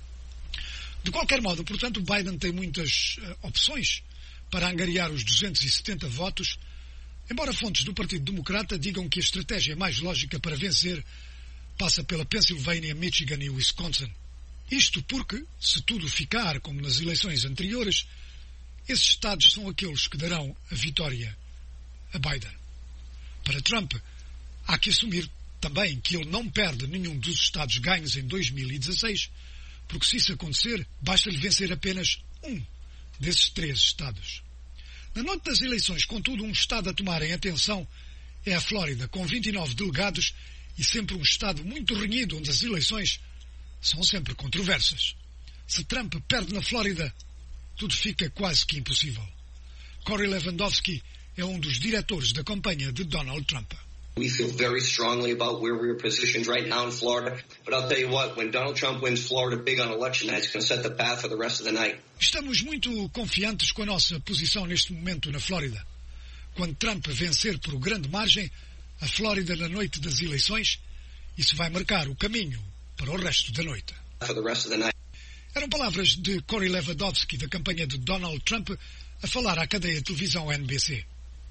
De qualquer modo, portanto, Biden tem muitas uh, opções para angariar os duzentos e setenta votos, embora fontes do Partido Democrata digam que a estratégia mais lógica para vencer passa pela Pensilvânia, Michigan e Wisconsin. Isto porque, se tudo ficar como nas eleições anteriores, esses estados são aqueles que darão a vitória a Biden. Para Trump, há que assumir também que ele não perde nenhum dos estados ganhos em dois mil e dezesseis, porque se isso acontecer, basta-lhe vencer apenas um desses três estados. Na noite das eleições, contudo, um estado a tomar em atenção é a Flórida, com vinte e nove delegados e sempre um estado muito renhido, onde as eleições são sempre controversas. Se Trump perde na Flórida, tudo fica quase que impossível. Corey Lewandowski é um dos diretores da campanha de Donald Trump. We feel very strongly about where we're positioned right now in Florida. But I'll tell you what, when Donald Trump wins Florida big on election night, it's going to set the path for the rest of the night. Estamos muito confiantes com a nossa posição neste momento na Flórida. Quando Trump vencer por grande margem a Flórida na noite das eleições, isso vai marcar o caminho para o resto da noite. For the rest of the night. Eram palavras de Corey Lewandowski, da campanha de Donald Trump, a falar à cadeia de televisão N B C.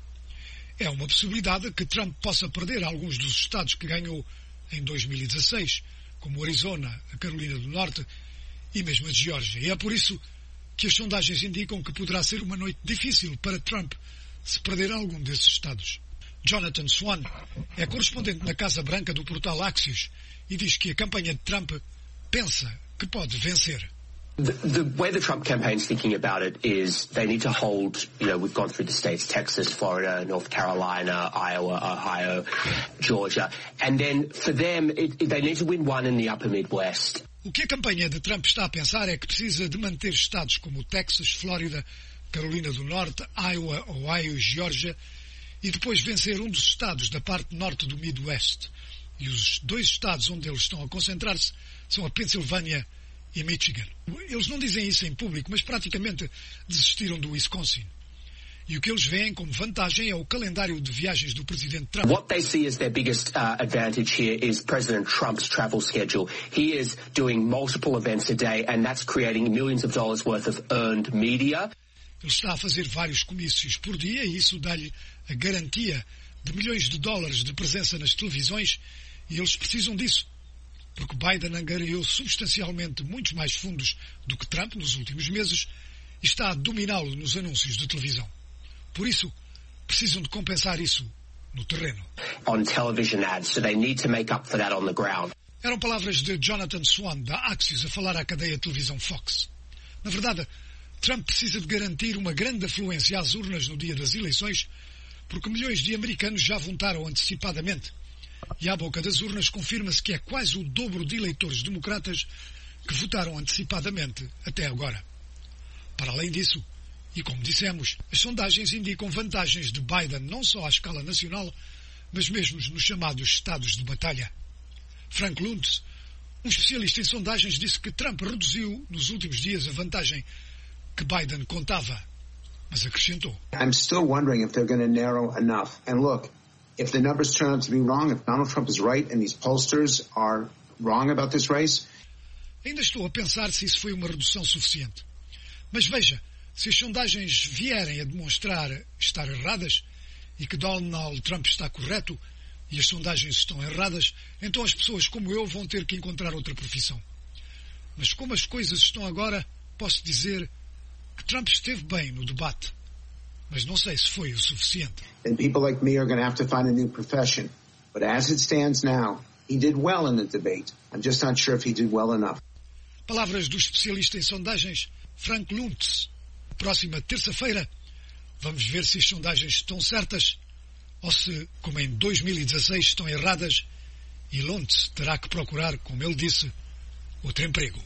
É uma possibilidade que Trump possa perder alguns dos estados que ganhou em dois mil e dezesseis, como o Arizona, a Carolina do Norte e mesmo a Geórgia. E é por isso que as sondagens indicam que poderá ser uma noite difícil para Trump se perder algum desses estados. Jonathan Swan é correspondente na Casa Branca do portal Axios e diz que a campanha de Trump pensa que pode vencer. The, the way the Trump campaign's thinking about it is they need to hold, you know, we've gone through the states, Texas, Florida, North Carolina, Iowa, Ohio, Georgia, and then for them, it, it, they need to win one in the upper Midwest. O que a campanha de Trump está a pensar é que precisa de manter estados como Texas, Flórida, Carolina do Norte, Iowa, Ohio e Geórgia e depois vencer um dos estados da parte norte do Midwest. E os dois estados onde eles estão a concentrar-se são a Pensilvânia e Michigan. Eles não dizem isso em público, mas praticamente desistiram do Wisconsin. E o que eles veem como vantagem é o calendário de viagens do presidente Trump. What they see as their biggest uh, advantage here is President Trump's travel schedule. He is doing multiple events a day, and that's creating millions of dollars worth of earned media. Ele está a fazer vários comícios por dia e isso dá-lhe a garantia de milhões de dólares de presença nas televisões e eles precisam disso. Porque Biden angariou substancialmente muitos mais fundos do que Trump nos últimos meses e está a dominá-lo nos anúncios de televisão. Por isso, precisam de compensar isso no terreno. On television ads, so they need to make up for that on the ground. Eram palavras de Jonathan Swan, da Axios, a falar à cadeia de televisão Fox. Na verdade, Trump precisa de garantir uma grande afluência às urnas no dia das eleições, porque milhões de americanos já votaram antecipadamente. E à boca das urnas confirma-se que é quase o dobro de eleitores democratas que votaram antecipadamente até agora. Para além disso, e como dissemos, as sondagens indicam vantagens de Biden não só à escala nacional, mas mesmo nos chamados estados de batalha. Frank Luntz, um especialista em sondagens, disse que Trump reduziu nos últimos dias a vantagem que Biden contava, mas acrescentou: I'm still wondering if they're going to narrow enough. And look, if the numbers turn out to be wrong, if Donald Trump is right and these pollsters are wrong about this race. Ainda estou a pensar se isso foi uma redução suficiente. Mas veja, se as sondagens vierem a demonstrar estar erradas e que Donald Trump está correto e as sondagens estão erradas, então as pessoas como eu vão ter que encontrar outra profissão. Mas como as coisas estão agora, posso dizer que Trump esteve bem no debate, mas não sei se foi o suficiente. And people like me are going to have to find a new profession. But as it stands now, he did well in the debate. I'm just not sure if he did well enough. Palavras do especialista em sondagens Frank Luntz. Próxima terça-feira, vamos ver se as sondagens estão certas ou se, como em dois mil e dezasseis, estão erradas e Luntz terá que procurar, como ele disse, outro emprego.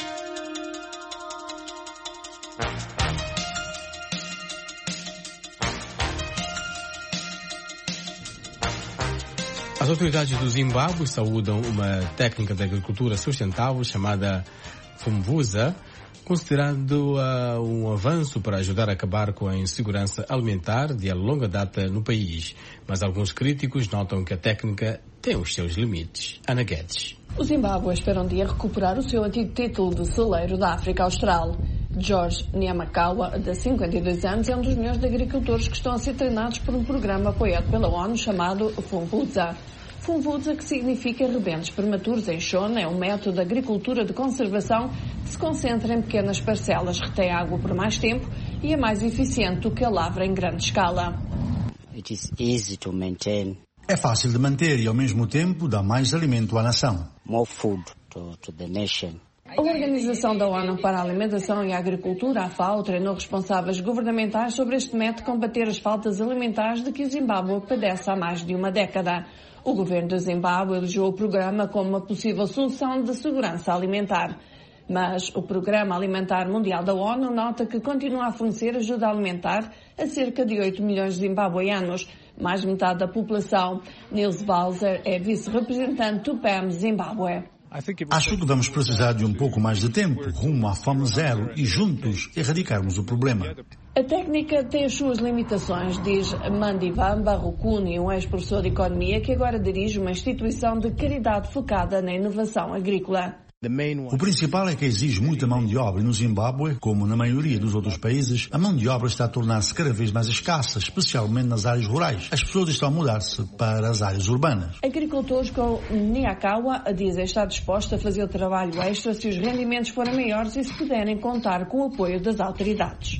As autoridades do Zimbábue saúdam uma técnica de agricultura sustentável chamada Fumvuza, considerando uh, um avanço para ajudar a acabar com a insegurança alimentar de longa data no país. Mas alguns críticos notam que a técnica tem os seus limites. Ana Guedes. O Zimbábue espera um dia recuperar o seu antigo título de celeiro da África Austral. George Nyamakawa, de cinquenta e dois anos, é um dos milhões de agricultores que estão a ser treinados por um programa apoiado pela ONU chamado Fumvuza. Fumvuza, que significa rebentos prematuros em Shona, é um método de agricultura de conservação que se concentra em pequenas parcelas, retém água por mais tempo e é mais eficiente do que a lavra em grande escala. It is easy to maintain. É fácil de manter e, ao mesmo tempo, dá mais alimento à nação. More food to, to the nation. A Organização da ONU para a Alimentação e a Agricultura, a FAO, treinou responsáveis governamentais sobre este método de combater as faltas alimentares de que o Zimbábue padece há mais de uma década. O governo do Zimbábue elogiou o programa como uma possível solução de segurança alimentar. Mas o Programa Alimentar Mundial da ONU nota que continua a fornecer ajuda alimentar a cerca de oito milhões de zimbabueanos, mais de metade da população. Nils Balzer é vice-representante do P A M Zimbábue. Acho que vamos precisar de um pouco mais de tempo, rumo à fome zero e juntos erradicarmos o problema. A técnica tem as suas limitações, diz Mandivamba Rukuni, um ex-professor de economia que agora dirige uma instituição de caridade focada na inovação agrícola. O principal é que exige muita mão de obra e no Zimbábue, como na maioria dos outros países, a mão de obra está a tornar-se cada vez mais escassa, especialmente nas áreas rurais. As pessoas estão a mudar-se para as áreas urbanas. Agricultores com Nyakawa dizem estar dispostos a fazer o trabalho extra se os rendimentos forem maiores e se puderem contar com o apoio das autoridades.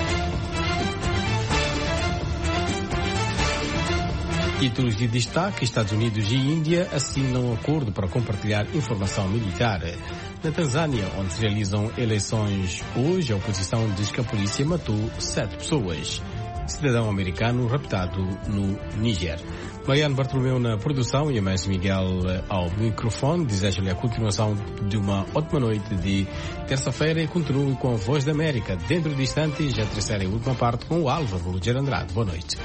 Títulos de destaque: Estados Unidos e Índia assinam um acordo para compartilhar informação militar. Na Tanzânia, onde se realizam eleições hoje, a oposição diz que a polícia matou sete pessoas. Cidadão americano raptado no Níger. Mariano Bartolomeu na produção e a Mestre Miguel ao microfone. Desejo-lhe a continuação de uma ótima noite de terça-feira e continue com a Voz da América. Dentro de instantes, já a terceira e última parte com o Álvaro Lúger Andrade. Boa noite.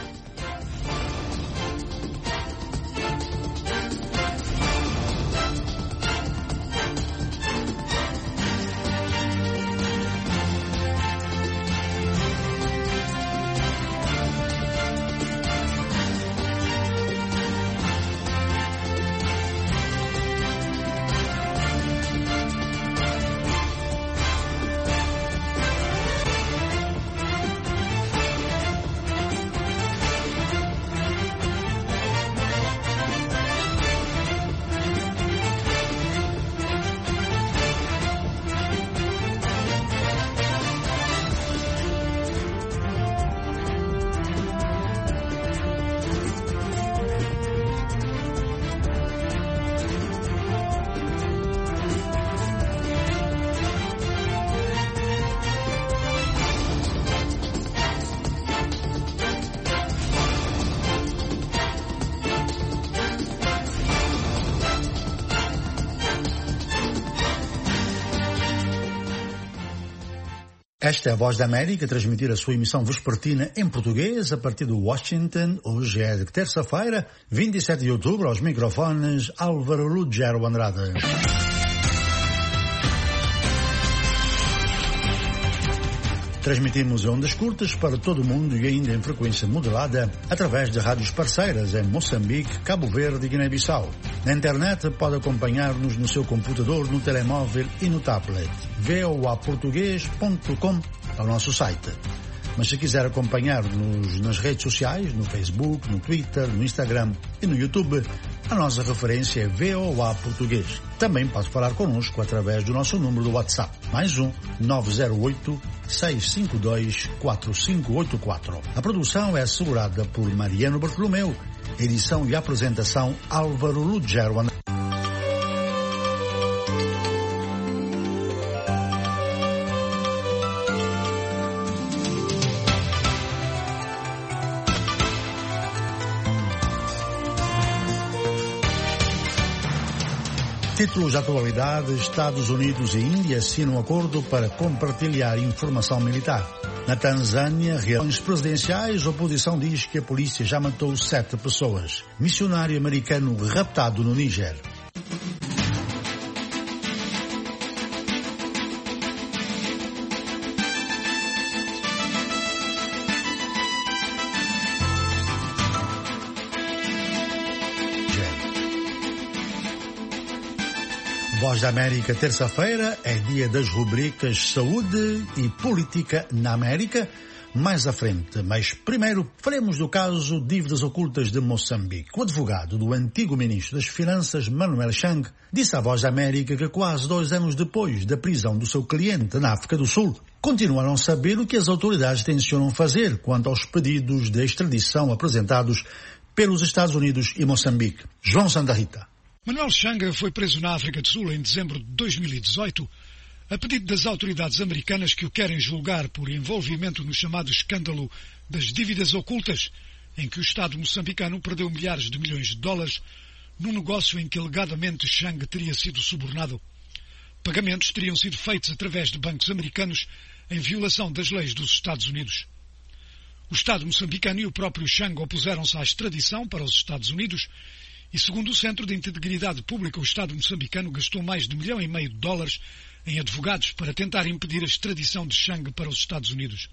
Esta é a Voz da América, transmitir a sua emissão vespertina em português a partir de Washington. Hoje é de terça-feira, vinte e sete de outubro, aos microfones Álvaro Lugero Andrade. Transmitimos em ondas curtas para todo o mundo e ainda em frequência modulada através de rádios parceiras em Moçambique, Cabo Verde e Guiné-Bissau. Na internet pode acompanhar-nos no seu computador, no telemóvel e no tablet. voa português ponto com é o nosso site. Mas se quiser acompanhar-nos nas redes sociais, no Facebook, no Twitter, no Instagram e no YouTube, a nossa referência é V O A Português. Também pode falar connosco através do nosso número do WhatsApp, mais um nove zero oito, seis cinco dois, quatro cinco oito quatro. A produção é assegurada por Mariano Bartolomeu, edição e apresentação Álvaro Lugero. Títulos de atualidade: Estados Unidos e Índia assinam um acordo para compartilhar informação militar. Na Tanzânia, reuniões presidenciais, a oposição diz que a polícia já matou sete pessoas. Missionário americano raptado no Níger. Voz da América, terça-feira, é dia das rubricas Saúde e Política na América, mais à frente. Mas primeiro, falemos do caso Dívidas Ocultas de Moçambique. O advogado do antigo ministro das Finanças, Manuel Chang, disse à Voz da América que quase dois anos depois da prisão do seu cliente na África do Sul, continua a não saber o que as autoridades tencionam fazer quanto aos pedidos de extradição apresentados pelos Estados Unidos e Moçambique. João Santa Rita. Manuel Chang foi preso na África do Sul em dezembro de dois mil e dezoito, a pedido das autoridades americanas que o querem julgar por envolvimento no chamado escândalo das dívidas ocultas, em que o Estado moçambicano perdeu milhares de milhões de dólares num negócio em que alegadamente Chang teria sido subornado. Pagamentos teriam sido feitos através de bancos americanos em violação das leis dos Estados Unidos. O Estado moçambicano e o próprio Chang opuseram-se à extradição para os Estados Unidos e, segundo o Centro de Integridade Pública, o Estado moçambicano gastou mais de um milhão e meio de dólares em advogados para tentar impedir a extradição de Chang para os Estados Unidos.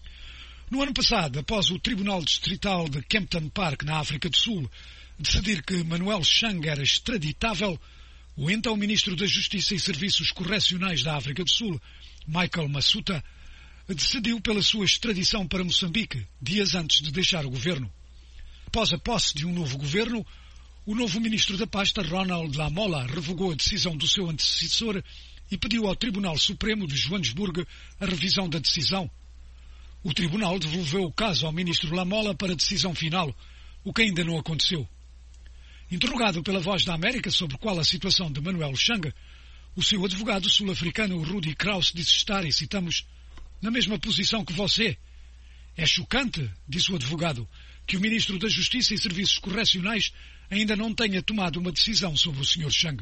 No ano passado, após o Tribunal Distrital de Kempton Park, na África do Sul, decidir que Manuel Chang era extraditável, o então Ministro da Justiça e Serviços Correcionais da África do Sul, Michael Massuta, decidiu pela sua extradição para Moçambique, dias antes de deixar o governo. Após a posse de um novo governo, o novo Ministro da Pasta, Ronald Lamola, revogou a decisão do seu antecessor e pediu ao Tribunal Supremo de Joanesburgo a revisão da decisão. O Tribunal devolveu o caso ao Ministro Lamola para decisão final, o que ainda não aconteceu. Interrogado pela Voz da América sobre qual a situação de Manuel Chang, o seu advogado sul-africano Rudy Krause disse estar, e citamos, na mesma posição que você. É chocante, disse o advogado, que o Ministro da Justiça e Serviços Correcionais ainda não tenha tomado uma decisão sobre o senhor Chang.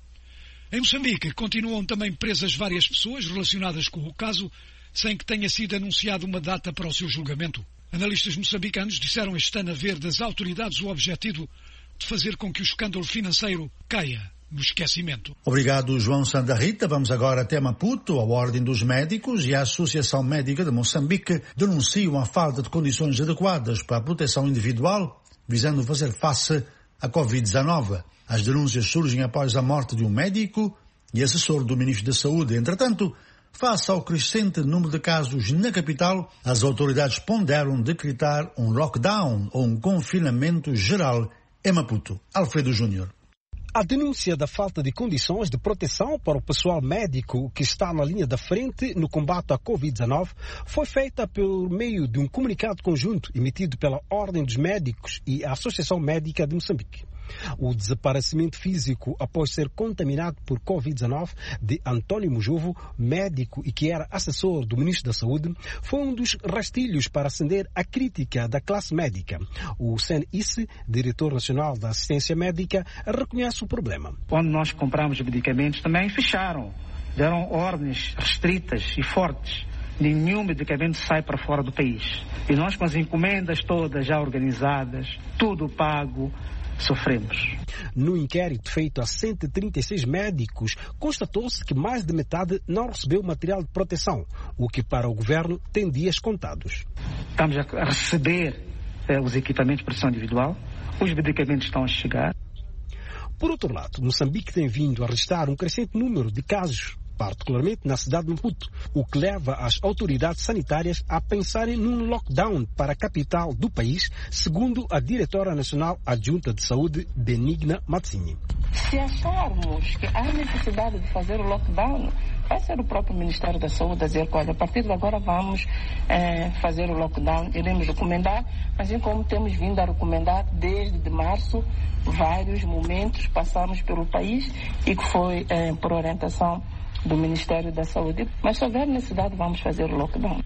Em Moçambique, continuam também presas várias pessoas relacionadas com o caso, sem que tenha sido anunciada uma data para o seu julgamento. Analistas moçambicanos disseram este ano haver das autoridades o objetivo de fazer com que o escândalo financeiro caia no esquecimento. Obrigado, João Santa Rita. Vamos agora até Maputo. A Ordem dos Médicos e a Associação Médica de Moçambique denunciam a falta de condições adequadas para a proteção individual, visando fazer face à covid dezenove. As denúncias surgem após a morte de um médico e assessor do Ministro da Saúde. Entretanto, face ao crescente número de casos na capital, as autoridades ponderam decretar um lockdown ou um confinamento geral em Maputo. Alfredo Júnior. A denúncia da falta de condições de proteção para o pessoal médico que está na linha da frente no combate à covid dezenove foi feita por meio de um comunicado conjunto emitido pela Ordem dos Médicos e a Associação Médica de Moçambique. O desaparecimento físico após ser contaminado por covid dezenove de António Mujovo, médico e que era assessor do Ministro da Saúde, foi um dos rastilhos para acender a crítica da classe médica. O S E N I C, Diretor Nacional da Assistência Médica, reconhece o problema. Onde nós compramos medicamentos também fecharam, deram ordens restritas e fortes nenhum medicamento sai para fora do país. E nós, com as encomendas todas já organizadas, tudo pago, sofremos. No inquérito feito a cento e trinta e seis médicos, constatou-se que mais de metade não recebeu material de proteção, o que para o governo tem dias contados. Estamos a receber eh, os equipamentos de proteção individual, os medicamentos estão a chegar. Por outro lado, Moçambique tem vindo a registrar um crescente número de casos, particularmente na cidade de Maputo, o que leva as autoridades sanitárias a pensarem num lockdown para a capital do país, segundo a diretora nacional adjunta de saúde, Benigna Mazzini. Se acharmos que há necessidade de fazer o lockdown, vai ser o próprio Ministério da Saúde a dizer, olha, a partir de agora vamos eh, fazer o lockdown, iremos recomendar, assim como temos vindo a recomendar desde de março, vários momentos passamos pelo país e que foi eh, por orientação do Ministério da Saúde. Mas se houver necessidade, vamos fazer o lockdown.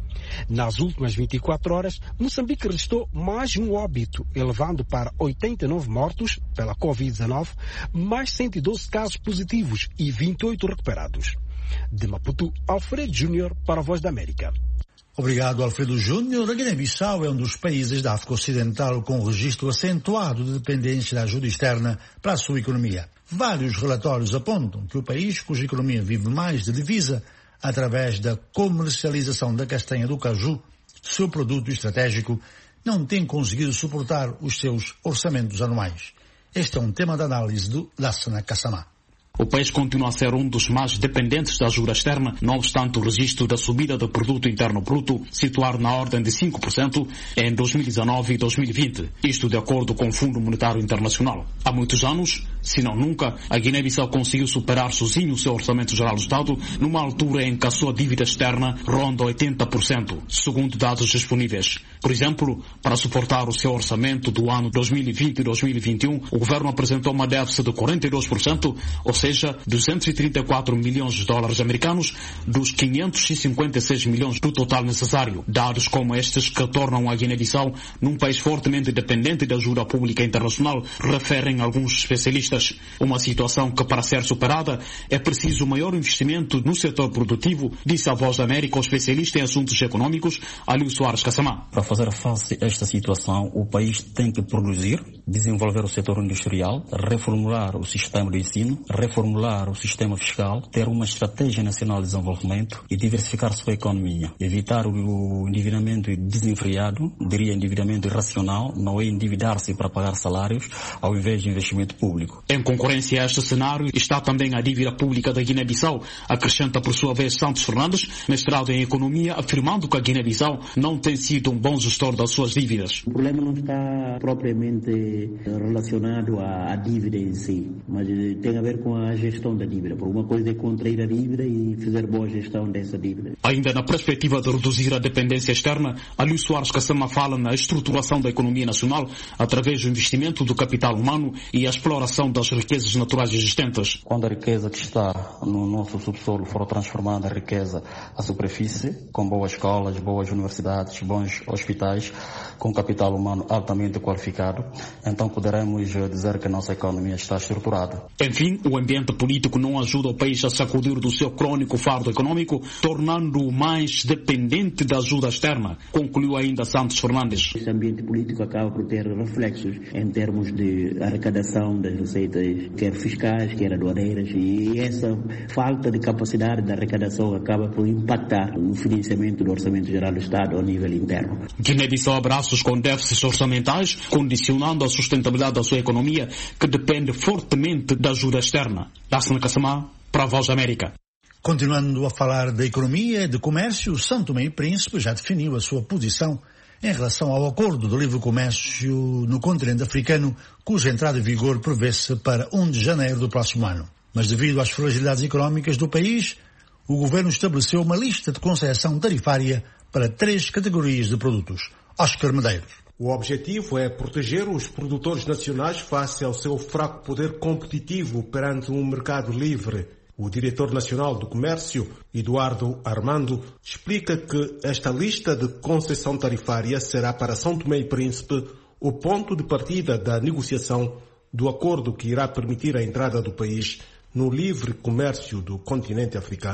Nas últimas vinte e quatro horas, Moçambique registrou mais um óbito, elevando para oitenta e nove mortos pela covid dezenove, mais cento e doze casos positivos e vinte e oito recuperados. De Maputo, Alfredo Júnior para a Voz da América. Obrigado, Alfredo Júnior. A Guiné-Bissau é um dos países da África Ocidental com um registro acentuado de dependência da ajuda externa para a sua economia. Vários relatórios apontam que o país, cuja economia vive mais de divisa, através da comercialização da castanha do caju, seu produto estratégico, não tem conseguido suportar os seus orçamentos anuais. Este é um tema de análise do Lassana Kassamá. O país continua a ser um dos mais dependentes da ajuda externa, não obstante o registro da subida do produto interno bruto situar na ordem de cinco por cento em dois mil e dezanove e dois mil e vinte, isto de acordo com o Fundo Monetário Internacional. Há muitos anos, se não nunca, a Guiné-Bissau conseguiu superar sozinho o seu Orçamento Geral do Estado numa altura em que a sua dívida externa ronda oitenta por cento, segundo dados disponíveis. Por exemplo, para suportar o seu orçamento do ano dois mil e vinte e dois mil e vinte e um, o governo apresentou uma déficit de quarenta e dois por cento, ou seja, duzentos e trinta e quatro milhões de dólares americanos dos quinhentos e cinquenta e seis milhões do total necessário. Dados como estes que tornam a Guiné-Bissau num país fortemente dependente da ajuda pública internacional, referem alguns especialistas. Uma situação que, para ser superada, é preciso maior investimento no setor produtivo, disse a Voz da América o especialista em assuntos econômicos, Alio Soares Kassamá. Para fazer face a esta situação, o país tem que produzir, desenvolver o setor industrial, reformular o sistema de ensino, reformular o sistema fiscal, ter uma estratégia nacional de desenvolvimento e diversificar sua economia. Evitar o endividamento desenfreado, diria endividamento irracional, não é endividar-se para pagar salários ao invés de investimento público. Em concorrência a este cenário está também a dívida pública da Guiné-Bissau, acrescenta por sua vez Santos Fernandes, mestrado em economia, afirmando que a Guiné-Bissau não tem sido um bom gestor das suas dívidas. O problema não está propriamente relacionado à, à dívida em si, mas tem a ver com a gestão da dívida. Por uma coisa é contrair a dívida e fazer boa gestão dessa dívida. Ainda na perspectiva de reduzir a dependência externa, Alio Soares Kassamá fala na estruturação da economia nacional através do investimento do capital humano e a exploração das riquezas naturais existentes. Quando a riqueza que está no nosso subsolo for transformada em riqueza à superfície, com boas escolas, boas universidades, bons hospitais, com capital humano altamente qualificado, então poderemos dizer que a nossa economia está estruturada. Enfim, o ambiente político não ajuda o país a sacudir do seu crônico fardo econômico, tornando-o mais dependente da ajuda externa, concluiu ainda Santos Fernandes. Esse ambiente político acaba por ter reflexos em termos de arrecadação das receitas, quer fiscais, quer aduaneiras, e essa falta de capacidade de arrecadação acaba por impactar no financiamento do Orçamento Geral do Estado ao nível interno. Guiné-Bissau abraços com déficits orçamentais, condicionando a sustentabilidade da sua economia, que depende fortemente da ajuda externa. Lassana Kassamá, para a Voz da América. Continuando a falar da economia e de comércio, São Tomé e Príncipe já definiu a sua posição em relação ao acordo de livre comércio no continente africano, cuja entrada em vigor prevê-se para primeiro de janeiro do próximo ano. Mas devido às fragilidades económicas do país, o governo estabeleceu uma lista de concessão tarifária para três categorias de produtos. Oscar Medeiros. O objetivo é proteger os produtores nacionais face ao seu fraco poder competitivo perante um mercado livre. O diretor nacional do comércio, Eduardo Armando, explica que esta lista de concessão tarifária será para São Tomé e Príncipe o ponto de partida da negociação do acordo que irá permitir a entrada do país no livre comércio do continente africano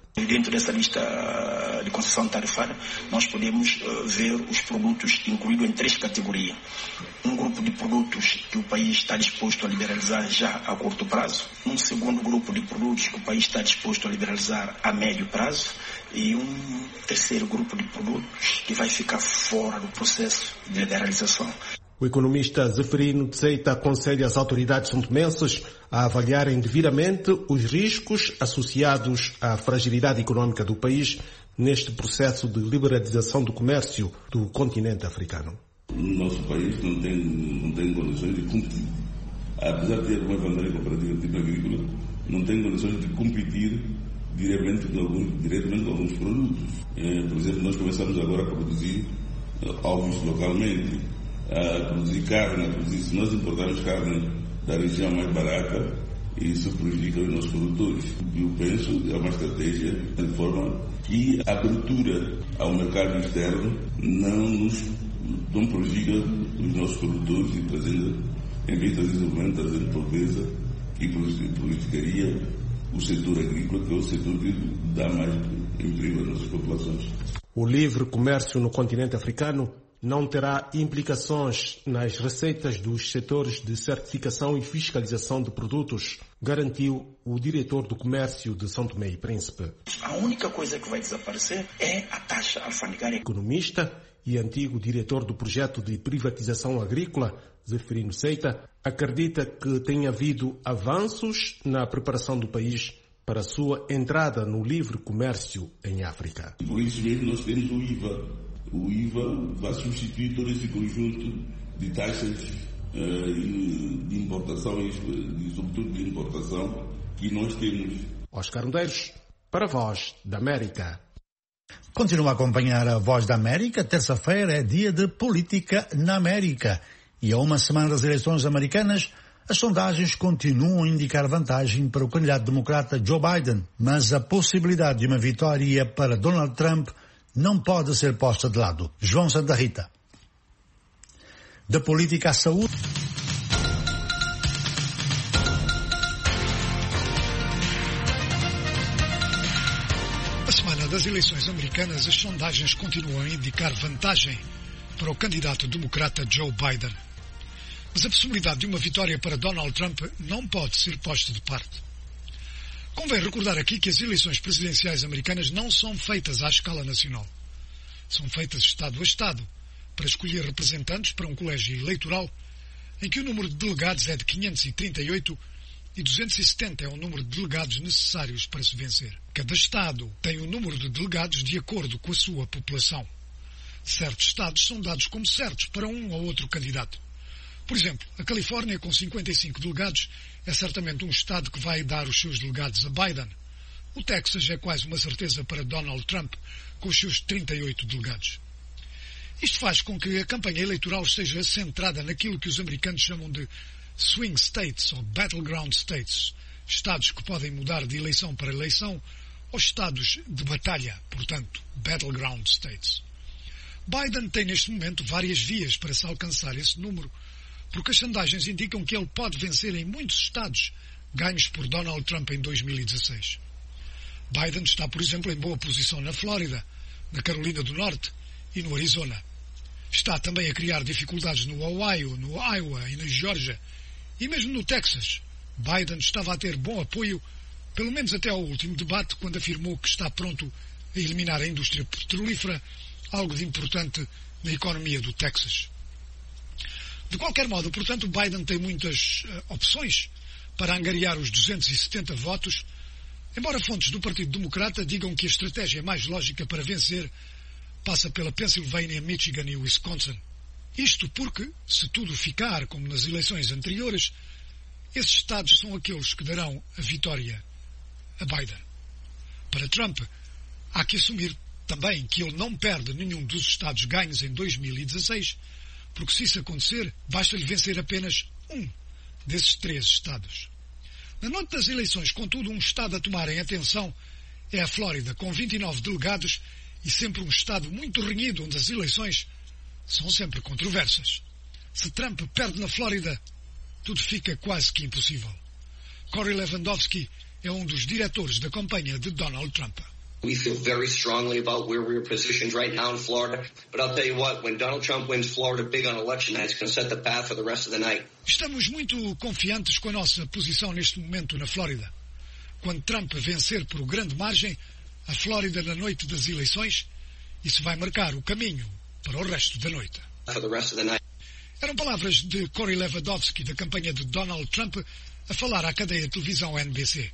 Dentro dessa lista de concessão tarifária, nós podemos uh, ver os produtos incluídos em três categorias. Um grupo de produtos que o país está disposto a liberalizar já a curto prazo. Um segundo grupo de produtos que o país está disposto a liberalizar a médio prazo. E um terceiro grupo de produtos que vai ficar fora do processo de liberalização. O economista Zeferino Tseita aconselha as autoridades santomenses a avaliarem devidamente os riscos associados à fragilidade econômica do país neste processo de liberalização do comércio do continente africano. O nosso país não tem, não tem condições de competir. Apesar de ter uma vantagem comparativa tipo agrícola, não tem condições de competir diretamente com alguns, diretamente com alguns produtos. É, por exemplo, nós começamos agora a produzir uh, ovos localmente, a produzir carne, a produzir, se nós importarmos carne da região mais barata, isso prejudica os nossos produtores. Eu penso é uma estratégia de forma que a abertura ao mercado externo não nos não prejudica os nossos produtores e trazendo, em vez de trazer desenvolvimento, trazendo pobreza e prejudicaria o setor agrícola, que é o setor que dá mais emprego às nossas populações. O livre comércio no continente africano não terá implicações nas receitas dos setores de certificação e fiscalização de produtos, garantiu o diretor do comércio de São Tomé e Príncipe. A única coisa que vai desaparecer é a taxa alfandegária. Economista e antigo diretor do projeto de privatização agrícola, Zeferino Tseita, acredita que tem havido avanços na preparação do país para a sua entrada no livre comércio em África. Por isso mesmo nós temos o I V A. O I V A vai substituir todo esse conjunto de taxas uh, de importação e sobretudo de importação que nós temos. Oscar Medeiros, para a Voz da América. Continua a acompanhar a Voz da América. Terça-feira é dia de política na América. E a uma semana das eleições americanas, as sondagens continuam a indicar vantagem para o candidato democrata Joe Biden, mas a possibilidade de uma vitória para Donald Trump não pode ser posta de lado. João Santa Rita. Da política à saúde. Na semana das eleições americanas, as sondagens continuam a indicar vantagem para o candidato democrata Joe Biden. Mas a possibilidade de uma vitória para Donald Trump não pode ser posta de parte. Convém recordar aqui que as eleições presidenciais americanas não são feitas à escala nacional. São feitas Estado a Estado, para escolher representantes para um colégio eleitoral em que o número de delegados é de quinhentos e trinta e oito e duzentos e setenta é o número de delegados necessários para se vencer. Cada Estado tem o número de delegados de acordo com a sua população. Certos Estados são dados como certos para um ou outro candidato. Por exemplo, a Califórnia, com cinquenta e cinco delegados, é certamente um Estado que vai dar os seus delegados a Biden. O Texas é quase uma certeza para Donald Trump, com os seus trinta e oito delegados. Isto faz com que a campanha eleitoral esteja centrada naquilo que os americanos chamam de swing states ou battleground states, estados que podem mudar de eleição para eleição, ou estados de batalha, portanto, battleground states. Biden tem neste momento várias vias para se alcançar esse número, porque as sondagens indicam que ele pode vencer em muitos estados ganhos por Donald Trump em dois mil e dezesseis. Biden está, por exemplo, em boa posição na Flórida, na Carolina do Norte e no Arizona. Está também a criar dificuldades no Ohio, no Iowa e na Geórgia, e mesmo no Texas. Biden estava a ter bom apoio, pelo menos até ao último debate, quando afirmou que está pronto a eliminar a indústria petrolífera, algo de importante na economia do Texas. De qualquer modo, portanto, Biden tem muitas uh, opções para angariar os duzentos e setenta votos, embora fontes do Partido Democrata digam que a estratégia mais lógica para vencer passa pela Pensilvânia, Michigan e Wisconsin. Isto porque, se tudo ficar como nas eleições anteriores, esses estados são aqueles que darão a vitória a Biden. Para Trump, há que assumir também que ele não perde nenhum dos estados ganhos em dois mil e dezesseis, porque se isso acontecer, basta-lhe vencer apenas um desses três estados. Na noite das eleições, contudo, um estado a tomar em atenção é a Flórida, com vinte e nove delegados e sempre um estado muito renhido, onde as eleições são sempre controversas. Se Trump perde na Flórida, tudo fica quase que impossível. Corey Lewandowski é um dos diretores da campanha de Donald Trump. We feel very strongly about where we're positioned right now in Florida. But I'll tell you what, when Donald Trump wins Florida big on election night, it's going to set the path for the rest of the night. Estamos muito confiantes com a nossa posição neste momento na Flórida. Quando Trump vencer por grande margem a Flórida na noite das eleições, isso vai marcar o caminho para o resto da noite. For the rest of the night. Eram palavras de Corey Lewandowski, da campanha de Donald Trump, a falar à cadeia de televisão N B C.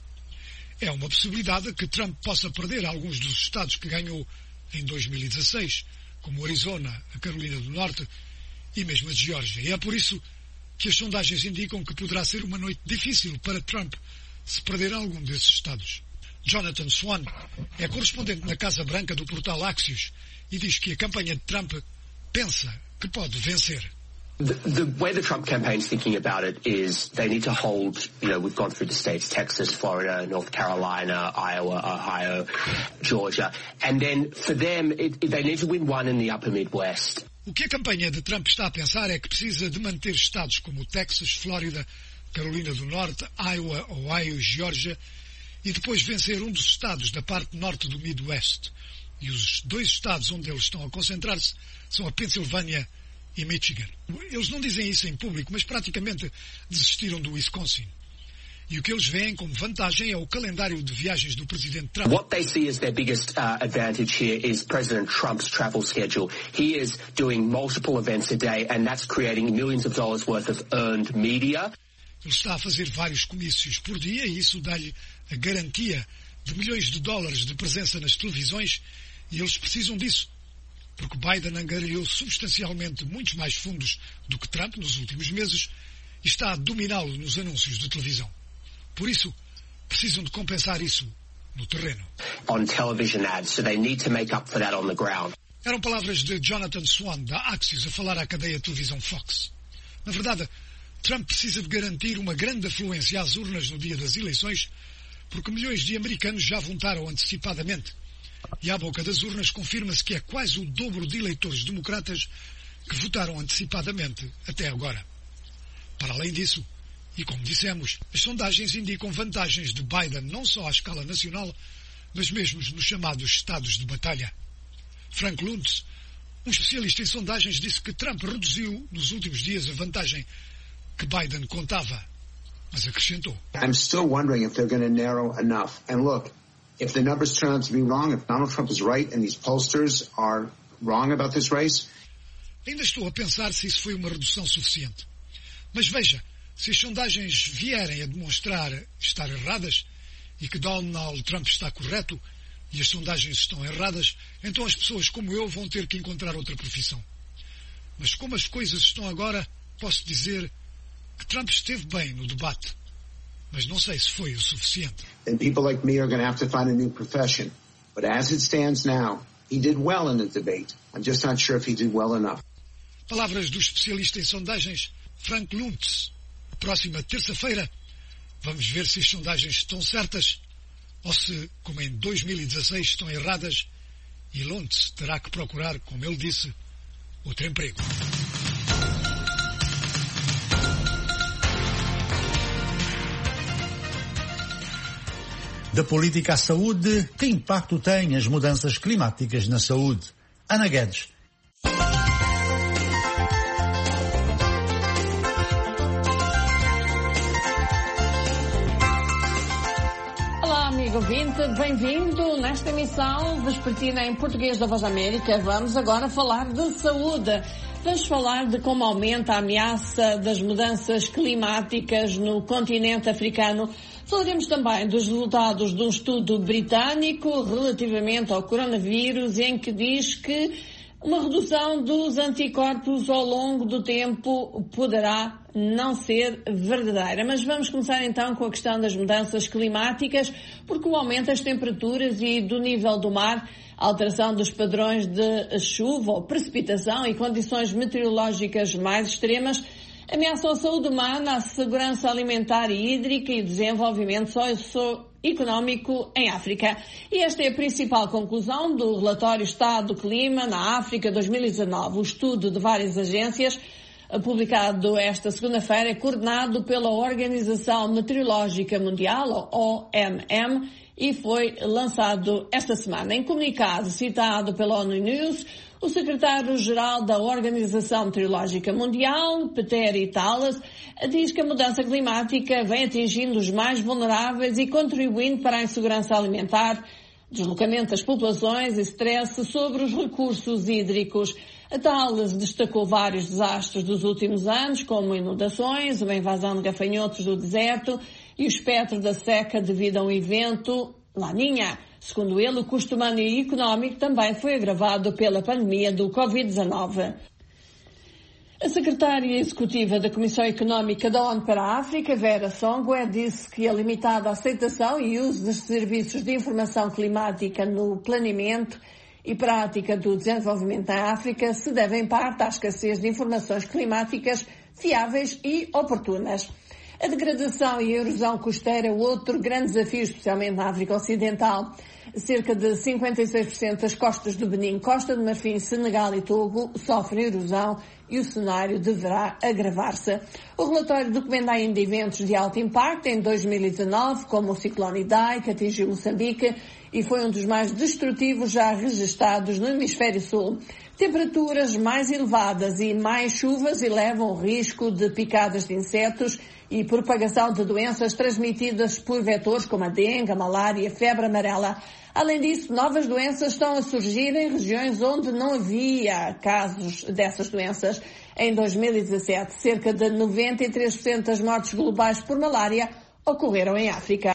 É uma possibilidade que Trump possa perder alguns dos estados que ganhou em dois mil e dezasseis, como o Arizona, a Carolina do Norte e mesmo a Geórgia. E é por isso que as sondagens indicam que poderá ser uma noite difícil para Trump se perder algum desses estados. Jonathan Swan é correspondente na Casa Branca do portal Axios e diz que a campanha de Trump pensa que pode vencer. The, the way the Trump campaign's thinking about it is they need to hold, you know, we've gone through the states, Texas, Florida, North Carolina, Iowa, Ohio, Georgia, and then for them, it, they need to win one in the upper Midwest. O que a campanha de Trump está a pensar é que precisa de manter estados como Texas, Flórida, Carolina do Norte, Iowa, Ohio, Geórgia, e depois vencer um dos estados da parte norte do Midwest. E os dois estados onde eles estão a concentrar-se são a Pensilvânia e Michigan. Eles não dizem isso em público, mas praticamente desistiram do Wisconsin. E o que eles veem como vantagem é o calendário de viagens do presidente Trump. What they see as their biggest uh, advantage here is President Trump's travel schedule. He is doing multiple events a day, and that's creating millions of dollars worth of earned media. Ele está a fazer vários comícios por dia e isso dá-lhe a garantia de milhões de dólares de presença nas televisões e eles precisam disso. Porque Biden angariou substancialmente muitos mais fundos do que Trump nos últimos meses e está a dominá-lo nos anúncios de televisão. Por isso, precisam de compensar isso no terreno. On television ads, so they need to make up for that on the ground. Eram palavras de Jonathan Swan, da Axios, a falar à cadeia de televisão Fox. Na verdade, Trump precisa de garantir uma grande afluência às urnas no dia das eleições, porque milhões de americanos já votaram antecipadamente. E à boca das urnas confirma-se que é quase o dobro de eleitores democratas que votaram antecipadamente até agora. Para além disso, e como dissemos, as sondagens indicam vantagens de Biden não só à escala nacional, mas mesmo nos chamados estados de batalha. Frank Luntz, um especialista em sondagens, disse que Trump reduziu nos últimos dias a vantagem que Biden contava, mas acrescentou. I'm still wondering if they're going to narrow enough. And look, if the numbers turn out to be wrong, if Donald Trump is right and these pollsters are wrong about this race. Ainda estou a pensar se isso foi uma redução suficiente. Mas veja, se as sondagens vierem a demonstrar estar erradas e que Donald Trump está correto e as sondagens estão erradas, então as pessoas como eu vão ter que encontrar outra profissão. Mas como as coisas estão agora, posso dizer que Trump esteve bem no debate. Mas não sei se foi o suficiente. Then people like me are going to have to find a new profession. But as it stands now, he did well in the debate. I'm just not sure if he did well enough. Palavras do especialista em sondagens, Frank Luntz. Próxima terça-feira, vamos ver se as sondagens estão certas ou se, como em dois mil e dezasseis, estão erradas e Luntz terá que procurar, como ele disse, outro emprego. Da política à saúde, que impacto têm as mudanças climáticas na saúde? Ana Guedes. Olá, amigo ouvinte, bem-vindo nesta emissão vespertina em português da Voz da América. Vamos agora falar de saúde. Vamos falar de como aumenta a ameaça das mudanças climáticas no continente africano. Falaremos também dos resultados de um estudo britânico relativamente ao coronavírus, em que diz que uma redução dos anticorpos ao longo do tempo poderá não ser verdadeira. Mas vamos começar então com a questão das mudanças climáticas, porque o aumento das temperaturas e do nível do mar, a alteração dos padrões de chuva ou precipitação e condições meteorológicas mais extremas ameaçam a saúde humana, a segurança alimentar e hídrica e o desenvolvimento socioeconómico em África. E esta é a principal conclusão do relatório Estado do Clima na África dois mil e dezanove. O estudo de várias agências publicado esta segunda-feira, é coordenado pela Organização Meteorológica Mundial, O M M, e foi lançado esta semana. Em comunicado citado pela ONU News, o secretário-geral da Organização Meteorológica Mundial, Peter Talas, diz que a mudança climática vem atingindo os mais vulneráveis e contribuindo para a insegurança alimentar, deslocamento das populações e stress sobre os recursos hídricos. A Talas destacou vários desastres dos últimos anos, como inundações, uma invasão de gafanhotos do deserto e o espectro da seca devido a um evento La Niña. Segundo ele, o custo humano e económico também foi agravado pela pandemia do covid dezenove. A secretária executiva da Comissão Económica da ONU para a África, Vera Songwe, disse que a limitada aceitação e uso dos serviços de informação climática no planeamento e prática do desenvolvimento na África se deve em parte à escassez de informações climáticas fiáveis e oportunas. A degradação e a erosão costeira é outro grande desafio, especialmente na África Ocidental. Cerca de cinquenta e seis por cento das costas do Benin, Costa de Marfim, Senegal e Togo sofrem erosão e o cenário deverá agravar-se. O relatório documenta ainda eventos de alto impacto em dois mil e dezanove, como o ciclone Idai, que atingiu Moçambique e foi um dos mais destrutivos já registados no hemisfério sul. Temperaturas mais elevadas e mais chuvas elevam o risco de picadas de insetos e propagação de doenças transmitidas por vetores como a dengue, a malária e a febre amarela. Além disso, novas doenças estão a surgir em regiões onde não havia casos dessas doenças. Em dois mil e dezassete, cerca de noventa e três por cento das mortes globais por malária ocorreram em África.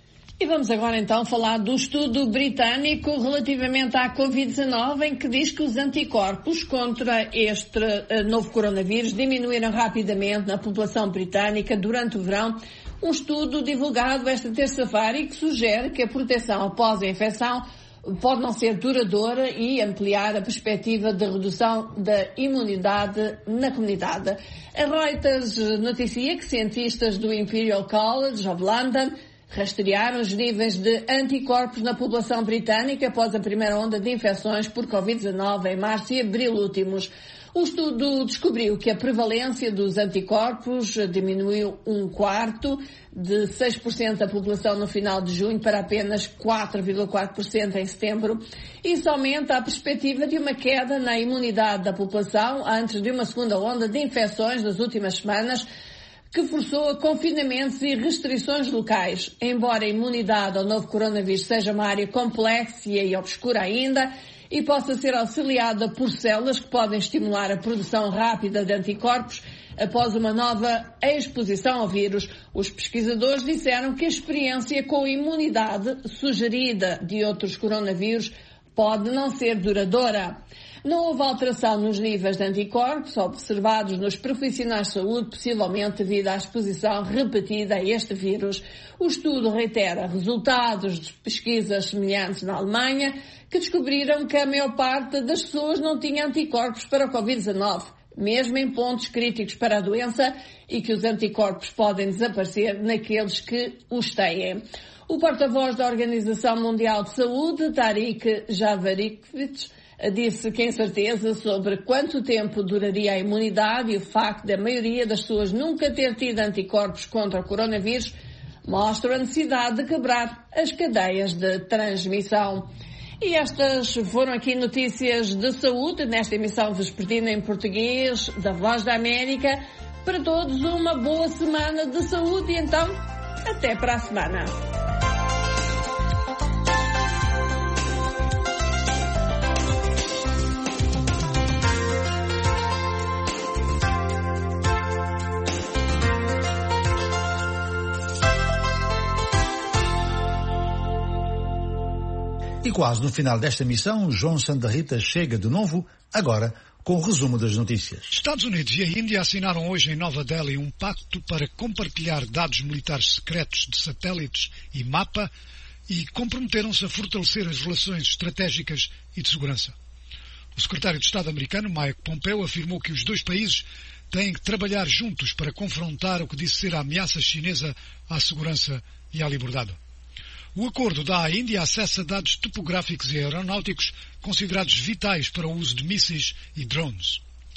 E vamos agora então falar do estudo britânico relativamente à covid dezenove, em que diz que os anticorpos contra este uh, novo coronavírus diminuíram rapidamente na população britânica durante o verão. Um estudo divulgado esta terça-feira e que sugere que a proteção após a infecção pode não ser duradoura e ampliar a perspectiva de redução da imunidade na comunidade. A Reuters noticia que cientistas do Imperial College of London rastrearam os níveis de anticorpos na população britânica após a primeira onda de infecções por covid dezenove em março e abril últimos. O estudo descobriu que a prevalência dos anticorpos diminuiu um quarto, de seis por cento da população no final de junho para apenas quatro vírgula quatro por cento em setembro. Isso aumenta a perspectiva de uma queda na imunidade da população antes de uma segunda onda de infecções nas últimas semanas, que forçou a confinamentos e restrições locais. Embora a imunidade ao novo coronavírus seja uma área complexa e obscura ainda e possa ser auxiliada por células que podem estimular a produção rápida de anticorpos após uma nova exposição ao vírus, os pesquisadores disseram que a experiência com a imunidade sugerida de outros coronavírus pode não ser duradoura. Não houve alteração nos níveis de anticorpos observados nos profissionais de saúde, possivelmente devido à exposição repetida a este vírus. O estudo reitera resultados de pesquisas semelhantes na Alemanha, que descobriram que a maior parte das pessoas não tinha anticorpos para o covid dezenove, mesmo em pontos críticos para a doença, e que os anticorpos podem desaparecer naqueles que os têm. O porta-voz da Organização Mundial de Saúde, Tarik Jasarevic, disse que a incerteza sobre quanto tempo duraria a imunidade e o facto da maioria das pessoas nunca ter tido anticorpos contra o coronavírus mostra a necessidade de quebrar as cadeias de transmissão. E estas foram aqui notícias de saúde nesta emissão vespertina em português da Voz da América. Para todos uma boa semana de saúde e então até para a semana. E quase no final desta emissão, João Santa Rita chega de novo, agora com o resumo das notícias. Estados Unidos e a Índia assinaram hoje em Nova Delhi um pacto para compartilhar dados militares secretos de satélites e mapa e comprometeram-se a fortalecer as relações estratégicas e de segurança. O secretário de Estado americano, Mike Pompeo, afirmou que os dois países têm que trabalhar juntos para confrontar o que disse ser a ameaça chinesa à segurança e à liberdade. O acordo dá à Índia acesso a dados topográficos e aeronáuticos considerados vitais para o uso de mísseis e drones.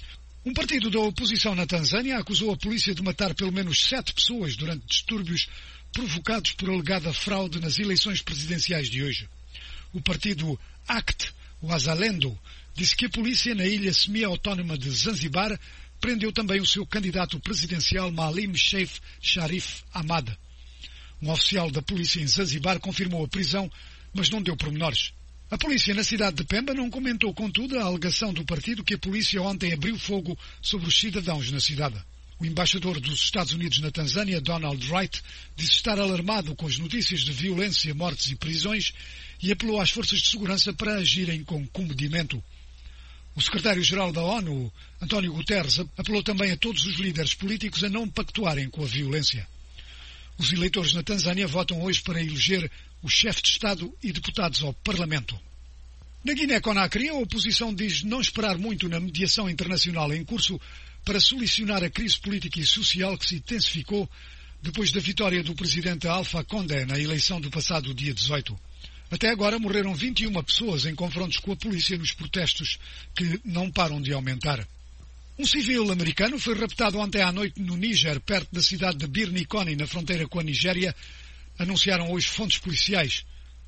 Um partido da oposição na Tanzânia acusou a polícia de matar pelo menos sete pessoas durante distúrbios provocados por alegada fraude nas eleições presidenciais de hoje. O partido ACT, o Wazalendo, disse que a polícia na ilha semi-autónoma de Zanzibar prendeu também o seu candidato presidencial Maalim Seif Sharif Hamad. Um oficial da polícia em Zanzibar confirmou a prisão, mas não deu pormenores. A polícia na cidade de Pemba não comentou, contudo, a alegação do partido que a polícia ontem abriu fogo sobre os cidadãos na cidade. O embaixador dos Estados Unidos na Tanzânia, Donald Wright, disse estar alarmado com as notícias de violência, mortes e prisões e apelou às forças de segurança para agirem com comedimento. O secretário-geral da ONU, António Guterres, apelou também a todos os líderes políticos a não pactuarem com a violência. Os eleitores na Tanzânia votam hoje para eleger o chefe de Estado e deputados ao Parlamento. Na Guiné-Conakry, a oposição diz não esperar muito na mediação internacional em curso para solucionar a crise política e social que se intensificou depois da vitória do presidente Alpha Condé na eleição do passado dia dezoito. Até agora morreram vinte e uma pessoas em confrontos com a polícia nos protestos que não param de aumentar. Um civil americano foi raptado ontem à noite no Níger, perto da cidade de Birni-Koni, na fronteira com a Nigéria, anunciaram hoje fontes policiais.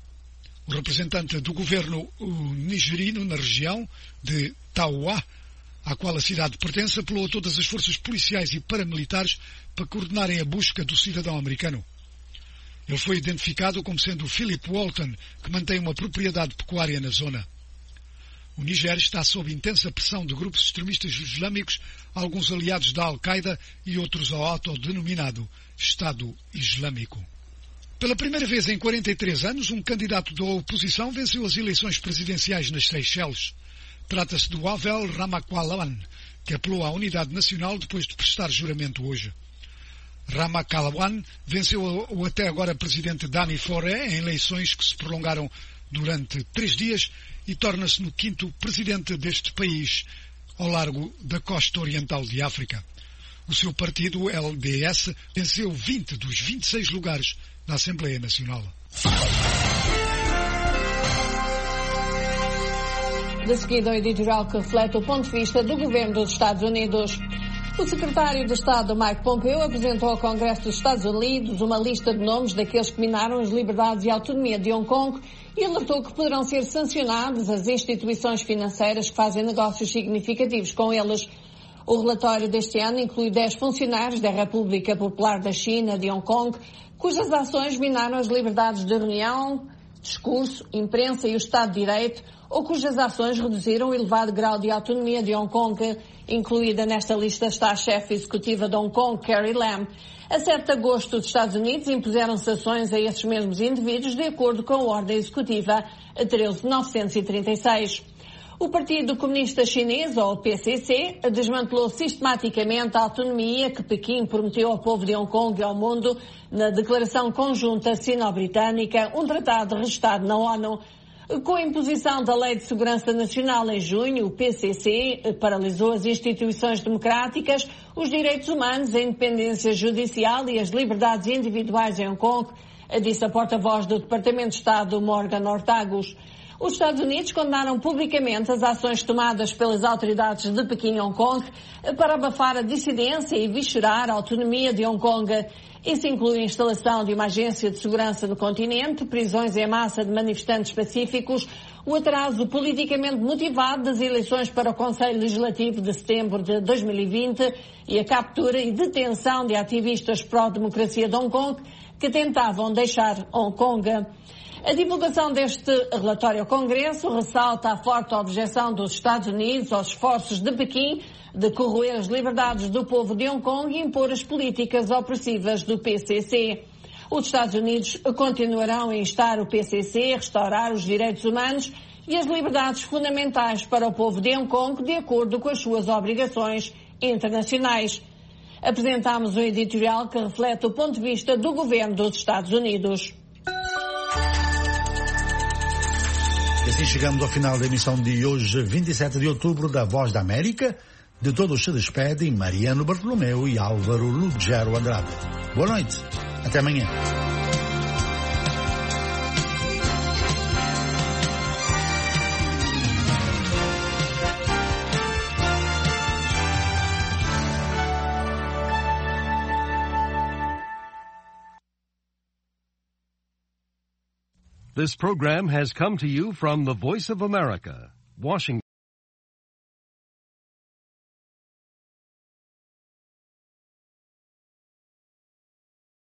O representante do governo nigerino na região de Taoua, à qual a cidade pertence, apelou a todas as forças policiais e paramilitares para coordenarem a busca do cidadão americano. Ele foi identificado como sendo Philip Walton, que mantém uma propriedade pecuária na zona. O Níger está sob intensa pressão de grupos extremistas islâmicos, alguns aliados da Al-Qaeda e outros ao autodenominado Estado Islâmico. Pela primeira vez em quarenta e três anos, um candidato da oposição venceu as eleições presidenciais nas Seychelles. Trata-se do Avel Ramakalawan, que apelou à unidade nacional depois de prestar juramento hoje. Ramakalawan venceu o até agora presidente Dani Fauré em eleições que se prolongaram durante três dias e torna-se no quinto presidente deste país ao largo da costa oriental de África. O seu partido, o L D S, venceu vinte dos vinte e seis lugares na Assembleia Nacional. De seguida, o editorial que reflete o ponto de vista do governo dos Estados Unidos. O secretário de Estado, Mike Pompeo, apresentou ao Congresso dos Estados Unidos uma lista de nomes daqueles que minaram as liberdades e a autonomia de Hong Kong e alertou que poderão ser sancionadas as instituições financeiras que fazem negócios significativos com eles. O relatório deste ano inclui dez funcionários da República Popular da China de Hong Kong, cujas ações minaram as liberdades de reunião, discurso, imprensa e o Estado de Direito, ou cujas ações reduziram o elevado grau de autonomia de Hong Kong. Incluída nesta lista está a chefe executiva de Hong Kong, Carrie Lam. A sete de agosto, os Estados Unidos impuseram sanções a esses mesmos indivíduos de acordo com a Ordem Executiva treze mil novecentos e trinta e seis. O Partido Comunista Chinês, ou P C C, desmantelou sistematicamente a autonomia que Pequim prometeu ao povo de Hong Kong e ao mundo na Declaração Conjunta Sino-Britânica, um tratado registado na ONU. Com a imposição da Lei de Segurança Nacional em junho, o P C C paralisou as instituições democráticas, os direitos humanos, a independência judicial e as liberdades individuais em Hong Kong, disse a porta-voz do Departamento de Estado, Morgan Ortagus. Os Estados Unidos condenaram publicamente as ações tomadas pelas autoridades de Pequim e Hong Kong para abafar a dissidência e viscerar a autonomia de Hong Kong. Isso inclui a instalação de uma agência de segurança no continente, prisões em massa de manifestantes pacíficos, o atraso politicamente motivado das eleições para o Conselho Legislativo de setembro de dois mil e vinte e a captura e detenção de ativistas pró-democracia de Hong Kong que tentavam deixar Hong Kong. A divulgação deste relatório ao Congresso ressalta a forte objeção dos Estados Unidos aos esforços de Pequim de corroer as liberdades do povo de Hong Kong e impor as políticas opressivas do P C C. Os Estados Unidos continuarão a instar o P C C a restaurar os direitos humanos e as liberdades fundamentais para o povo de Hong Kong de acordo com as suas obrigações internacionais. Apresentamos um editorial que reflete o ponto de vista do governo dos Estados Unidos. E assim chegamos ao final da emissão de hoje, vinte e sete de outubro, da Voz da América. De todos se despedem Mariano Bartolomeu e Álvaro Lugero Andrade. Boa noite. Até amanhã. This program has come to you from the Voice of America, Washington.